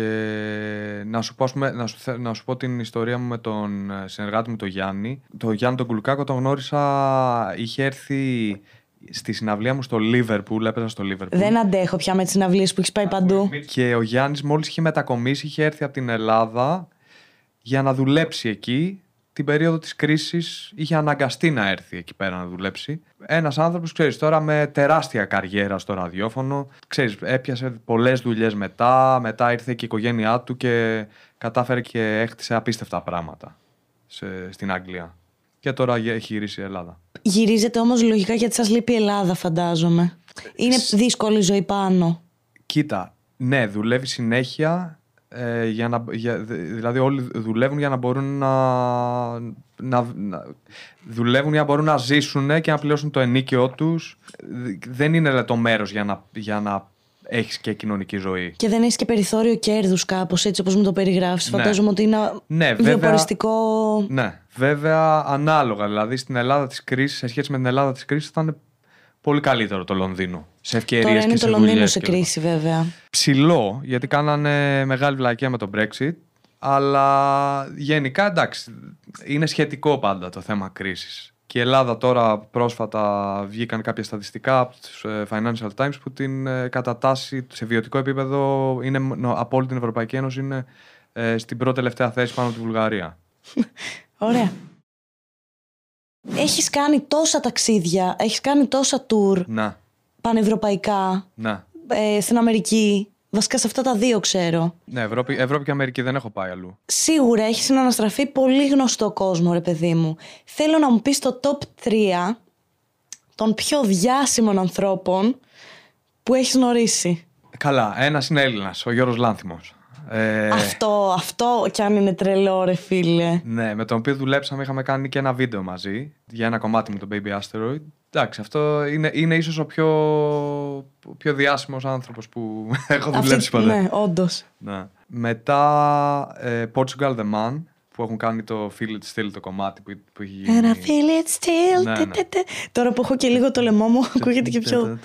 να σου πω την ιστορία μου με τον συνεργάτη μου τον Γιάννη. Τον Γιάννη τον Κουλουκάκο τον γνώρισα, είχε έρθει στη συναυλία μου στο Λίβερπουλ, έπαιζα στο Λίβερπουλ. Δεν αντέχω πια με τις συναυλίες που έχεις πάει παντού. Και ο Γιάννης μόλις είχε μετακομίσει, είχε έρθει από την Ελλάδα για να δουλέψει εκεί. Την περίοδο της κρίσης είχε αναγκαστεί να έρθει εκεί πέρα να δουλέψει. Ένας άνθρωπος, ξέρεις, τώρα με τεράστια καριέρα στο ραδιόφωνο. Ξέρεις, έπιασε πολλές δουλειές μετά ήρθε και η οικογένειά του και κατάφερε και έχτισε απίστευτα πράγματα στην Αγγλία. Και τώρα έχει γυρίσει η Ελλάδα. Γυρίζετε όμως λογικά γιατί σας λείπει η Ελλάδα, φαντάζομαι. Είναι δύσκολη η ζωή πάνω? Κοίτα, ναι, δουλεύει συνέχεια. Δηλαδή όλοι δουλεύουν για να μπορούν δουλεύουν για να μπορούν να ζήσουν και να πληρώσουν το ενοίκιο τους. Δεν είναι το μέρος για να έχεις και κοινωνική ζωή. Και δεν έχεις και περιθώριο κέρδους κάπως, έτσι όπως μου το περιγράφεις. Ναι. Φαντάζομαι ότι είναι βιοποριστικό. Ναι, βέβαια ανάλογα. Δηλαδή στην Ελλάδα της κρίσης, σε σχέση με την Ελλάδα της κρίσης, ήταν πολύ καλύτερο το Λονδίνο. Σε ευκαιρίες και σε δουλειές. Τώρα είναι το Λονδίνο σε κρίση, βέβαια. Ψηλό, γιατί κάνανε μεγάλη βλακεία με το Brexit. Αλλά γενικά, εντάξει, είναι σχετικό πάντα το θέμα κρίσης. Και η Ελλάδα τώρα πρόσφατα βγήκαν κάποια στατιστικά από τους Financial Times που την κατατάσσει σε βιωτικό επίπεδο από όλη την Ευρωπαϊκή Ένωση είναι στην πρώτη τελευταία θέση πάνω από τη Βουλγαρία. Ωραία. Έχεις κάνει τόσα ταξίδια, έχεις κάνει τόσα tour πανευρωπαϊκά στην Αμερική. Βασικά σε αυτά τα δύο ξέρω. Ναι, Ευρώπη και Αμερική, δεν έχω πάει αλλού. Σίγουρα έχεις συναναστραφεί πολύ γνωστό κόσμο, ρε παιδί μου. Θέλω να μου πεις το top 3 των πιο διάσημων ανθρώπων που έχεις γνωρίσει. Καλά, ένας είναι Έλληνας, ο Γιώργος Λάνθιμος. Αυτό κι αν είναι τρελό, ρε φίλε. Ναι, με τον οποίο δουλέψαμε, είχαμε κάνει και ένα βίντεο μαζί για ένα κομμάτι μου, το Baby Asteroid. Εντάξει, αυτό είναι ίσως ο πιο διάσημος άνθρωπος που έχω δουλέψει ποτέ. Ναι, όντως. Ναι. Μετά Portugal The Man, που έχουν κάνει το Feel It Still, το κομμάτι που έχει γίνει. And I feel it still. Ναι, ναι. Τώρα που έχω και λίγο το λαιμό μου, ακούγεται και πιο.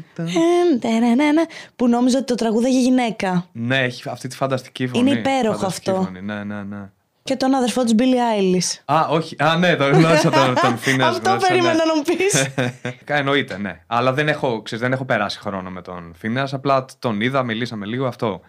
Που νόμιζα ότι το τραγούδαγε γυναίκα. Ναι, έχει αυτή τη φανταστική φωνή. Είναι υπέροχο φανταστική αυτό. Φωνή. Ναι, ναι, ναι. Και τον αδερφό της Billie Eilish. Α, όχι. Α, ναι, το γνώρισα τον Phineas. Αυτό περίμενα να μου πεις. Εννοείται, ναι. Αλλά δεν έχω περάσει χρόνο με τον Phineas. Απλά τον είδα, μιλήσαμε λίγο αυτό.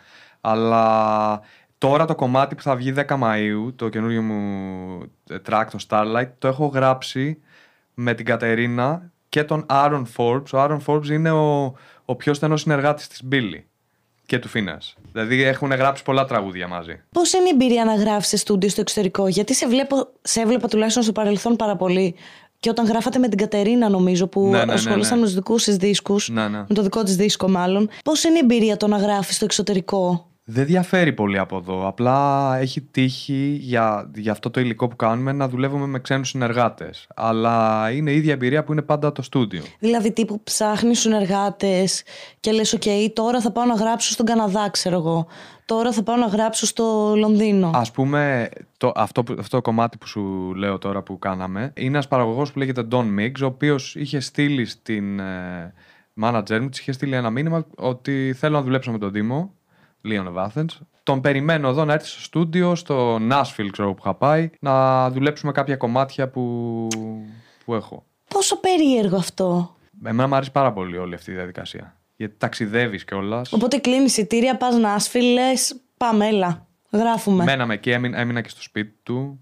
Αλλά τώρα το κομμάτι που θα βγει 10 Μαΐου, το καινούριο μου track, το Starlight, το έχω γράψει με την Κατερίνα και τον Aaron Forbes. Ο Aaron Forbes είναι ο πιο στενός συνεργάτης της Billie και του Phineas. Δηλαδή έχουν γράψει πολλά τραγούδια μαζί. Πώς είναι η εμπειρία να γράφεις σε στούντιο στο εξωτερικό? Γιατί σε έβλεπα τουλάχιστον στο παρελθόν πάρα πολύ. Και όταν γράφατε με την Κατερίνα, νομίζω, που ασχολούσαν με τους δικούς της δίσκους, με το δικό της δίσκο μάλλον. Πώς είναι η εμπειρία το να γράφεις στο εξωτερικό? Δεν διαφέρει πολύ από εδώ. Απλά έχει τύχει για αυτό το υλικό που κάνουμε να δουλεύουμε με ξένους συνεργάτες. Αλλά είναι η ίδια εμπειρία που είναι πάντα το στούντιο. Δηλαδή τύπου ψάχνεις συνεργάτες και λες «ΟΚ, τώρα θα πάω να γράψω στον Καναδά, ξέρω εγώ. Τώρα θα πάω να γράψω στο Λονδίνο». Ας πούμε, αυτό το κομμάτι που σου λέω τώρα που κάναμε είναι ένας παραγωγός που λέγεται Don Miggs, ο οποίος είχε στείλει στην manager μου, της είχε στείλει ένα μήνυμα ότι θέλω να δουλέψω με τον Δήμο. Leon of Athens. Τον περιμένω εδώ να έρθει στο στούντιο, στο Nashville, ξέρω που είχα πάει, να δουλέψουμε κάποια κομμάτια που έχω. Πόσο περίεργο αυτό. Εμένα μου αρέσει πάρα πολύ όλη αυτή η διαδικασία. Γιατί ταξιδεύεις κιόλας. Οπότε κλείνεις εισιτήρια, πας Nashville, λες πάμε, έλα, γράφουμε. Μέναμε εκεί, έμεινα και στο σπίτι του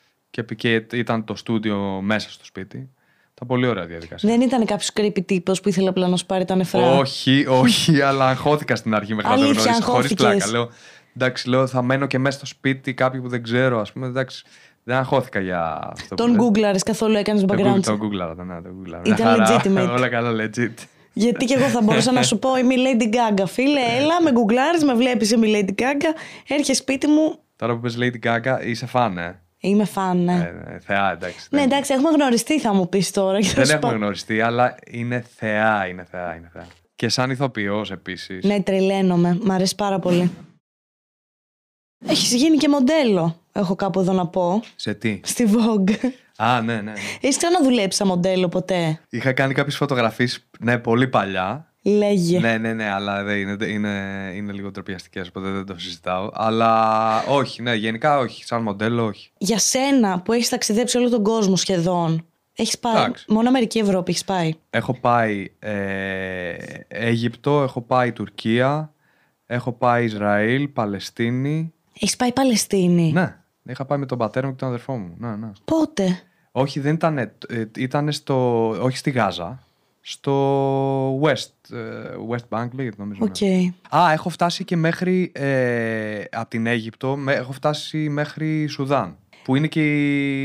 και ήταν το στούντιο μέσα στο σπίτι. Ήταν πολύ ωραία διαδικασία. Δεν ήταν κάποιος creepy τύπος που ήθελε απλά να σου πάρει τα νεφρά? Όχι, αλλά αγχώθηκα στην αρχή μέχρι να το γνωρίσω. Χωρίς πλάκα. Λέω, θα μένω και μέσα στο σπίτι κάποιου που δεν ξέρω, ας πούμε. Εντάξει, δεν αγχώθηκα για αυτό. Τον γκούγκλαρες καθόλου, έκανες background? Τον γκούγκλαρα, ναι, τον γκούγκλαρα. Ήταν legitimate. Όλα καλά, legit. Γιατί και εγώ θα μπορούσα να σου πω είμαι η Lady Gaga. Φίλε, έλα, με γκουγκλάρεις, με βλέπεις, είμαι η Lady Gaga. Έρχεσαι σπίτι μου. Τώρα που πες Lady Gaga, είσαι φαν, Είμαι φαν, ναι. Θεά, εντάξει. Ναι, εντάξει, έχουμε γνωριστεί, θα μου πεις τώρα. Δεν έχουμε γνωριστεί, αλλά είναι θεά, είναι θεά. Και σαν ηθοποιός επίσης. Ναι, τρελαίνομαι. Μ' αρέσει πάρα πολύ. Έχεις γίνει και μοντέλο, έχω κάπου εδώ να πω. Σε τι? Στη Vogue. Α, ναι. Έχεις ξαναδουλέψει σαν μοντέλο ποτέ? Είχα κάνει κάποιες φωτογραφίες, ναι, πολύ παλιά. Λέγε. Ναι, αλλά είναι λίγο τροπιαστικές, οπότε δεν το συζητάω. Αλλά όχι, ναι, γενικά όχι. Σαν μοντέλο, όχι. Για σένα που έχεις ταξιδέψει όλο τον κόσμο σχεδόν, έχεις πάει. Εντάξει. Μόνο Αμερική, Ευρώπη έχεις πάει? Έχω πάει Αίγυπτο, έχω πάει Τουρκία, έχω πάει Ισραήλ, Παλαιστίνη. Έχεις πάει Παλαιστίνη? Ναι, είχα πάει με τον πατέρα μου και τον αδερφό μου. Ναι. Πότε? Όχι, δεν ήταν όχι στη Γάζα. Στο West Bank λέγεται, νομίζω. Okay. Έχω φτάσει και μέχρι από την Αίγυπτο, έχω φτάσει μέχρι Σουδάν. Που είναι και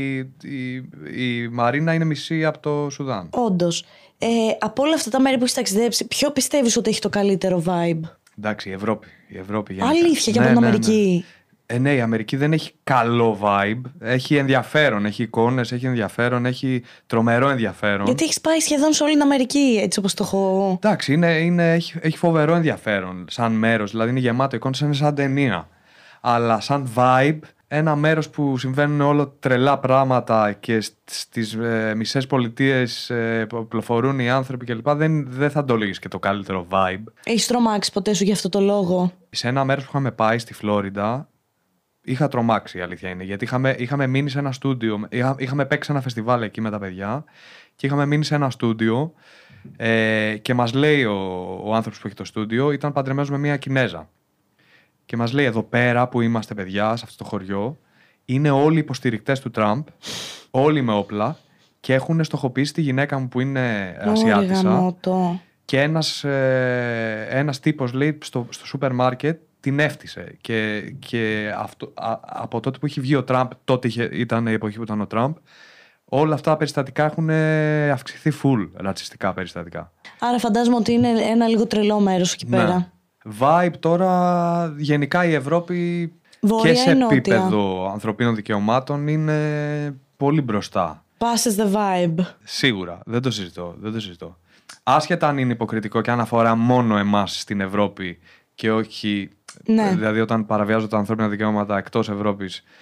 η Μαρίνα είναι μισή από το Σουδάν. Όντως. Από όλα αυτά τα μέρη που έχεις ταξιδέψει, ποιο πιστεύεις ότι έχει το καλύτερο vibe? Εντάξει, η Ευρώπη γενικά. Αλήθεια, και από την Αμερική? Ναι, η Αμερική δεν έχει καλό vibe. Έχει ενδιαφέρον, έχει εικόνες, έχει ενδιαφέρον, έχει τρομερό ενδιαφέρον. Γιατί έχεις πάει σχεδόν σε όλη την Αμερική, έτσι όπως το έχω. Εντάξει, έχει φοβερό ενδιαφέρον σαν μέρος. Δηλαδή είναι γεμάτο εικόνες, είναι σαν ταινία. Αλλά σαν vibe, ένα μέρος που συμβαίνουν όλο τρελά πράγματα και στις μισές πολιτείες πλοφορούν οι άνθρωποι κλπ. Δεν θα το έλεγες και το καλύτερο vibe. Έχεις τρομάξει ποτέ σου για αυτό το λόγο? Σε ένα μέρος που είχαμε πάει στη Φλόριντα, είχα τρομάξει, η αλήθεια είναι. Γιατί είχαμε μείνει σε ένα στούντιο. Είχαμε παίξει ένα φεστιβάλ εκεί με τα παιδιά και είχαμε μείνει σε ένα στούντιο. Και μας λέει ο άνθρωπος που έχει το στούντιο, ήταν παντρεμένος με μια Κινέζα. Και μας λέει, εδώ πέρα που είμαστε παιδιά, σε αυτό το χωριό, είναι όλοι υποστηρικτές του Τραμπ, όλοι με όπλα, και έχουν στοχοποιήσει τη γυναίκα μου που είναι Ασιάτισσα. Και ένας τύπος, λέει, στο σούπερ μάρκετ την έφτισε. Και από τότε που έχει βγει ο Τραμπ, τότε ήταν η εποχή που ήταν ο Τραμπ, όλα αυτά τα περιστατικά έχουν αυξηθεί full ρατσιστικά περιστατικά. Άρα φαντάζομαι ότι είναι ένα λίγο τρελό μέρος εκεί πέρα. Vibe τώρα, γενικά η Ευρώπη Βόρεια και σε ή επίπεδο ανθρωπίνων δικαιωμάτων είναι πολύ μπροστά. Passes the vibe. Σίγουρα, δεν το συζητώ. Άσχετα αν είναι υποκριτικό και αν αφορά μόνο εμάς στην Ευρώπη και όχι. Ναι. Δηλαδή, όταν παραβιάζονται τα ανθρώπινα δικαιώματα εκτός Ευρώπης,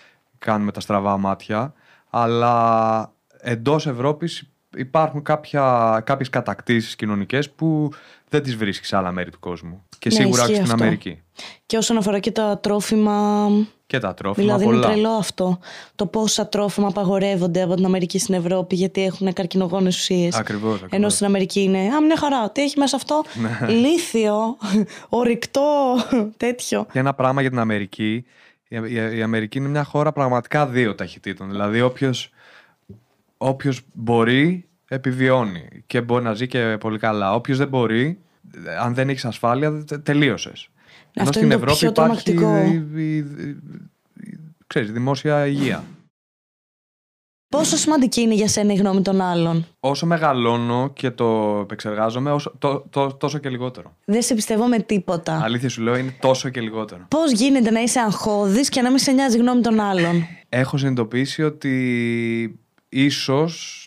κάνουμε τα στραβά μάτια, αλλά εντός Ευρώπης υπάρχουν κάποιες κατακτήσεις κοινωνικές που δεν τις βρίσκεις σε άλλα μέρη του κόσμου. Και σίγουρα όχι στην Αμερική. Και όσον αφορά και τα τρόφιμα. Και τα τρόφιμα. Δηλαδή πολλά. Είναι τρελό αυτό. Το πόσα τρόφιμα απαγορεύονται από την Αμερική στην Ευρώπη γιατί έχουν καρκινογόνες ουσίες. Ακριβώς. Ενώ στην Αμερική είναι μια χαρά. Τι έχει μέσα αυτό? Λίθιο, ορυκτό, τέτοιο. Και ένα πράγμα για την Αμερική. Η Αμερική είναι μια χώρα πραγματικά δύο ταχυτήτων. Δηλαδή όποιος μπορεί επιβιώνει και μπορεί να ζει και πολύ καλά. Όποιος δεν μπορεί, αν δεν έχεις ασφάλεια, τελείωσες. Ενώ στην Ευρώπη υπάρχει δημόσια υγεία. Πόσο σημαντική είναι για σένα η γνώμη των άλλων? Όσο μεγαλώνω και το επεξεργάζομαι, τόσο και λιγότερο. Δεν σε πιστεύω με τίποτα. Αλήθεια σου λέω, είναι τόσο και λιγότερο. Πώς γίνεται να είσαι αγχώδης και να μην σε νοιάζει η γνώμη των άλλων? Έχω συνειδητοποιήσει ότι ίσως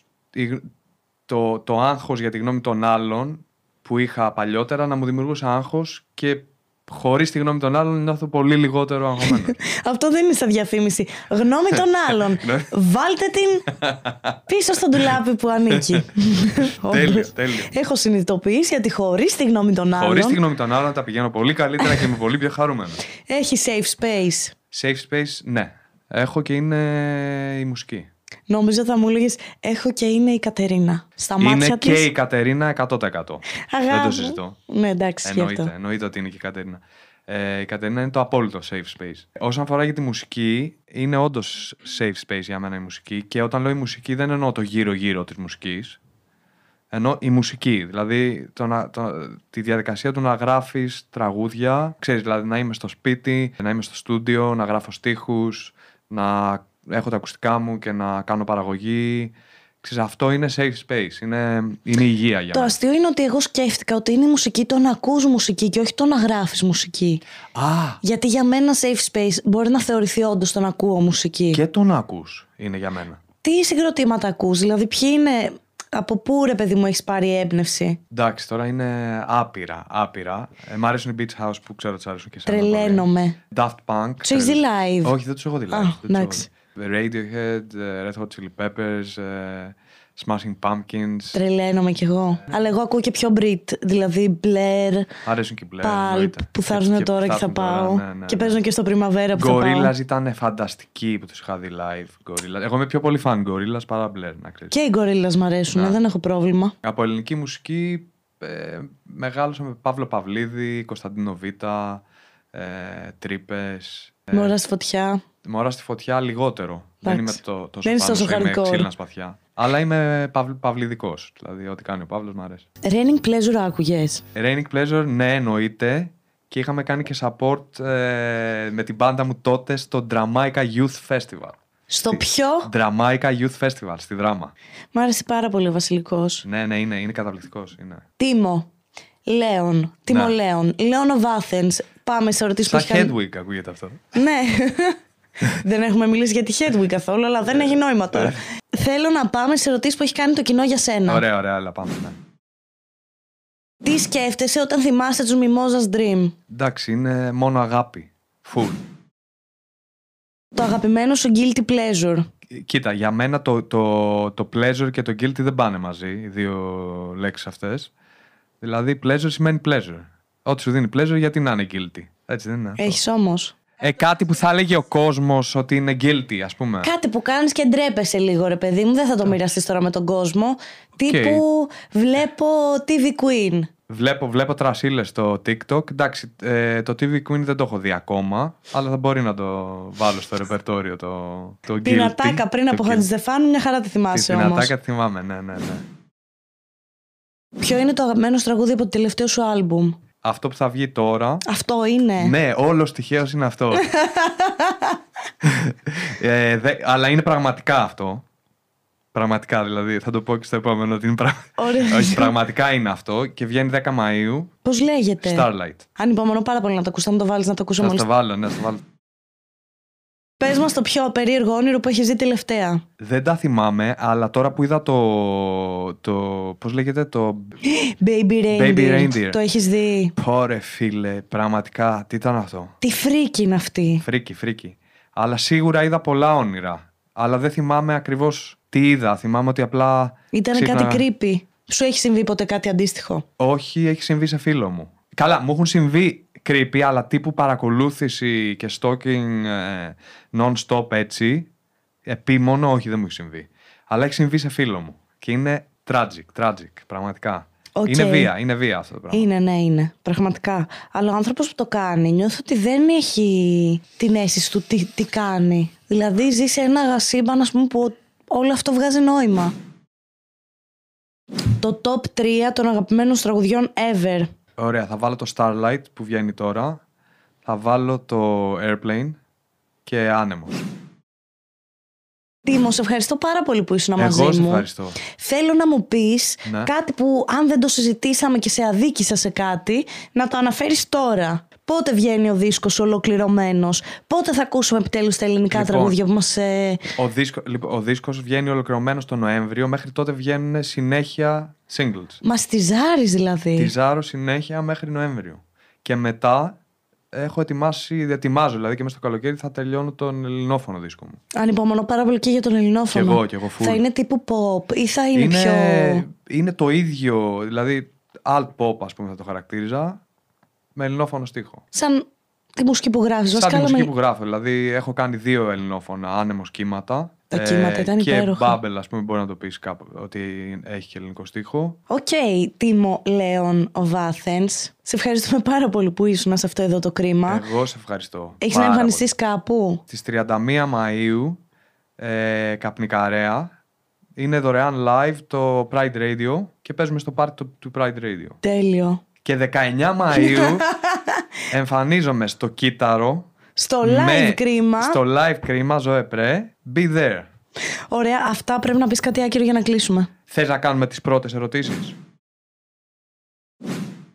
το άγχος για τη γνώμη των άλλων που είχα παλιότερα να μου δημιουργούσε άγχος και χωρίς τη γνώμη των άλλων νιώθω πολύ λιγότερο αγχωμένος. Αυτό δεν είναι σαν διαφήμιση. Γνώμη των άλλων. Βάλτε την πίσω στο ντουλάπι που ανήκει. Τέλειο. Έχω συνειδητοποιήσει ότι χωρίς τη γνώμη των άλλων. Χωρίς τη γνώμη των άλλων τα πηγαίνω πολύ καλύτερα και είμαι πολύ πιο χαρούμενος. Έχει safe space. Safe space, ναι. Έχω και είναι η μουσική. Νόμιζα θα μου έλεγες έχω και είναι η Κατερίνα. Στα μάτια της. Είναι και η Κατερίνα 100%. Δεν το συζητώ. Ναι, εντάξει. Εννοείται ότι είναι και η Κατερίνα. Η Κατερίνα είναι το απόλυτο safe space. Όσον αφορά για τη μουσική, είναι όντως safe space για μένα η μουσική. Και όταν λέω η μουσική, δεν εννοώ το γύρω-γύρω της μουσικής. Εννοώ η μουσική. Δηλαδή τη διαδικασία του να γράφεις τραγούδια. Ξέρεις, δηλαδή να είμαι στο σπίτι, να είμαι στο στούντιο, να γράφω στίχους, να έχω τα ακουστικά μου και να κάνω παραγωγή. Ξέρεις, αυτό είναι safe space. Είναι υγεία για μένα. Το αστείο είναι ότι εγώ σκέφτηκα ότι είναι η μουσική το να ακούς μουσική και όχι το να γράφεις μουσική. Γιατί για μένα safe space μπορεί να θεωρηθεί όντως το να ακούω μουσική. Και το να ακούς είναι για μένα. Τι συγκροτήματα ακούς, δηλαδή ποιοι είναι, από πού ρε παιδί μου έχεις πάρει έμπνευση? Εντάξει, τώρα είναι άπειρα. Μ' αρέσουν οι Beach House που ξέρω ότι τους αρέσουν και εσένα. Τρελαίνομαι. Daft Punk. Τους έχεις δει live? Όχι, δεν τους έχω δει live. Εντάξει. Radiohead, Red Hot Chili Peppers, Smashing Pumpkins. Τρελαίνομαι κι εγώ. Αλλά εγώ ακούω και πιο Brit, δηλαδή Blair, αρέσουν και Blair, Pulp που θα έρθουν τώρα και θα πάω. Ναι. Και παίζουν και στο Primavera που θα πάω. Gorillaz ήταν φανταστικοί που τους είχα δει live. Gorillaz. Εγώ είμαι πιο πολύ fan Gorillaz παρά Blair, να ξέρεις. Και οι Gorillaz μ' αρέσουν, δεν έχω πρόβλημα. Από ελληνική μουσική μεγάλωσα με Παύλο Παυλίδη, Κωνσταντίνο Β', Τρύπες. Μωρά στη φωτιά. Μωρά στη φωτιά λιγότερο. Δεν είμαι τόσο hardcore. Είμαι ξύλινα σπαθιά. Αλλά είμαι παυλιδικός. Δηλαδή, ό,τι κάνει ο Παύλος μου αρέσει. Raining Pleasure άκουγες? Raining Pleasure, ναι, εννοείται. Και είχαμε κάνει και support με την μπάντα μου τότε στο Dramaica Youth Festival. Στο ποιο? Dramaica Youth Festival, στη Δράμα. Μ' άρεσε πάρα πολύ ο Βασιλικός. Ναι, είναι καταπληκτικός. Τίμο. Λέων. Τίμο Λέων. Λέων of Athens. Πάμε σε ερωτήσεις που έχει κάνει. Σαν Hedwig ακούγεται αυτό. Ναι. Δεν έχουμε μιλήσει για τη Hedwig καθόλου, αλλά δεν έχει νόημα τώρα. Θέλω να πάμε σε ερωτήσεις που έχει κάνει το κοινό για σένα. Ωραία, αλλά πάμε. Ναι. Τι σκέφτεσαι όταν θυμάσαι τους Mimosas Dream? Εντάξει, είναι μόνο αγάπη. Full. Το αγαπημένο σου guilty pleasure? Κοίτα, για μένα το pleasure και το guilty δεν πάνε μαζί, οι δύο λέξεις αυτές. Δηλαδή, pleasure σημαίνει pleasure. Ό,τι σου δίνει pleasure, γιατί να είναι guilty. Έτσι δεν είναι? Έχεις όμως. Κάτι που θα έλεγε ο κόσμος ότι είναι guilty, ας πούμε. Κάτι που κάνεις και ντρέπεσαι λίγο, ρε παιδί μου. Δεν θα το μοιραστείς τώρα με τον κόσμο. Τύπου βλέπω TV Queen. Βλέπω τρασίλες στο TikTok. Εντάξει, το TV Queen δεν το έχω δει ακόμα, αλλά θα μπορεί να το βάλω στο ρεπερτόριο το guilty. Την ατάκα πριν από Χατζηστεφάνου, μια χαρά τη θυμάσαι όμως. Την ατάκα τη θυμάμαι, ναι. Ποιο είναι το αγαπημένο σου τραγούδι από το τελευταίο σου άλμπουμ? Αυτό που θα βγει τώρα. Αυτό είναι? Ναι, όλος τυχαίος είναι αυτό. Αλλά είναι πραγματικά αυτό. Πραγματικά, δηλαδή, θα το πω και στο επόμενο ότι είναι όχι, πραγματικά είναι αυτό και βγαίνει 10 Μαΐου. Πώς λέγεται? Starlight. Ανυπομονώ πάρα πολύ να το ακούσω, θα μου το βάλεις να το ακούσω μόλις. Θα το βάλω, ναι, θα το βάλω. Πες μας το πιο περίεργο όνειρο που έχεις δει τελευταία. Δεν τα θυμάμαι, αλλά τώρα που είδα πώς λέγεται, το Baby Reindeer. Το έχεις δει? Πόρε φίλε, πραγματικά, τι ήταν αυτό? Τι φρίκι είναι αυτή? Φρίκι. Αλλά σίγουρα είδα πολλά όνειρα. Αλλά δεν θυμάμαι ακριβώς τι είδα. Θυμάμαι ότι απλά. Ήταν κάτι creepy. Σου έχει συμβεί ποτέ κάτι αντίστοιχο? Όχι, έχει συμβεί σε φίλο μου. Καλά, μου έχουν συμβεί creepy, αλλά τύπου παρακολούθηση και stalking non-stop έτσι. Επίμονο, όχι, δεν μου έχει συμβεί. Αλλά έχει συμβεί σε φίλο μου. Και είναι tragic, πραγματικά. Okay. Είναι βία αυτό το πράγμα. Είναι. Πραγματικά. Αλλά ο άνθρωπος που το κάνει νιώθω ότι δεν έχει την αίσθηση του τι κάνει. Δηλαδή ζει σε ένα σύμπαν, ας πούμε, που όλο αυτό βγάζει νόημα. Το top 3 των αγαπημένων τραγουδιών ever. Ωραία, θα βάλω το Starlight που βγαίνει τώρα. Θα βάλω το Airplane και Άνεμος. Τίμο, σε ευχαριστώ πάρα πολύ που ήσουν μαζί μου. Εγώ σε ευχαριστώ. Θέλω να μου πεις κάτι που αν δεν το συζητήσαμε και σε αδίκησα σε κάτι, να το αναφέρεις τώρα. Πότε βγαίνει ο δίσκος ολοκληρωμένος? Πότε θα ακούσουμε επιτέλους τα ελληνικά τραγούδια που μας... Ο δίσκος βγαίνει ολοκληρωμένος τον Νοέμβριο. Μέχρι τότε βγαίνουν συνέχεια singles. Μας τιζάρεις δηλαδή. Τιζάρω συνέχεια μέχρι Νοέμβριο. Και μετά ετοιμάζω δηλαδή και μέσα στο καλοκαίρι θα τελειώνω τον ελληνόφωνο δίσκο μου. Ανυπομονώ πάρα πολύ και για τον ελληνόφωνο. Και εγώ full. Θα είναι τύπου pop ή θα είναι πιο... Είναι το ίδιο, δηλαδή alt pop ας πούμε θα το χαρακτήριζα, με ελληνόφωνο στίχο. Σαν τη μουσική που γράφεις. Σαν τη μουσική που γράφω, δηλαδή έχω κάνει 2 ελληνόφωνα, Άνεμος, Κύματα. Τα κύματα ήταν υπέροχα. Και Bubble, ας πούμε, μπορεί να το πεις κάπου, ότι έχει και ελληνικό στίχο. Οκ, Τίμο Λέων of Athens. Σε ευχαριστούμε πάρα πολύ που ήσουν σε αυτό εδώ το κρίμα. Εγώ σε ευχαριστώ. Έχεις να εμφανιστείς κάπου? Στις 31 Μαΐου, Καπνικαρέα. Είναι δωρεάν live το Pride Radio και παίζουμε στο πάρτι του Pride Radio. Τέλειο. Και 19 Μαΐου εμφανίζομαι στο Κύτταρο. Στο live κρίμα. Στο live κρίμα, Ζωέ Πρέ. Be there. Ωραία, αυτά πρέπει να πεις κάτι άκυρο για να κλείσουμε. Θες να κάνουμε τις πρώτες ερωτήσεις?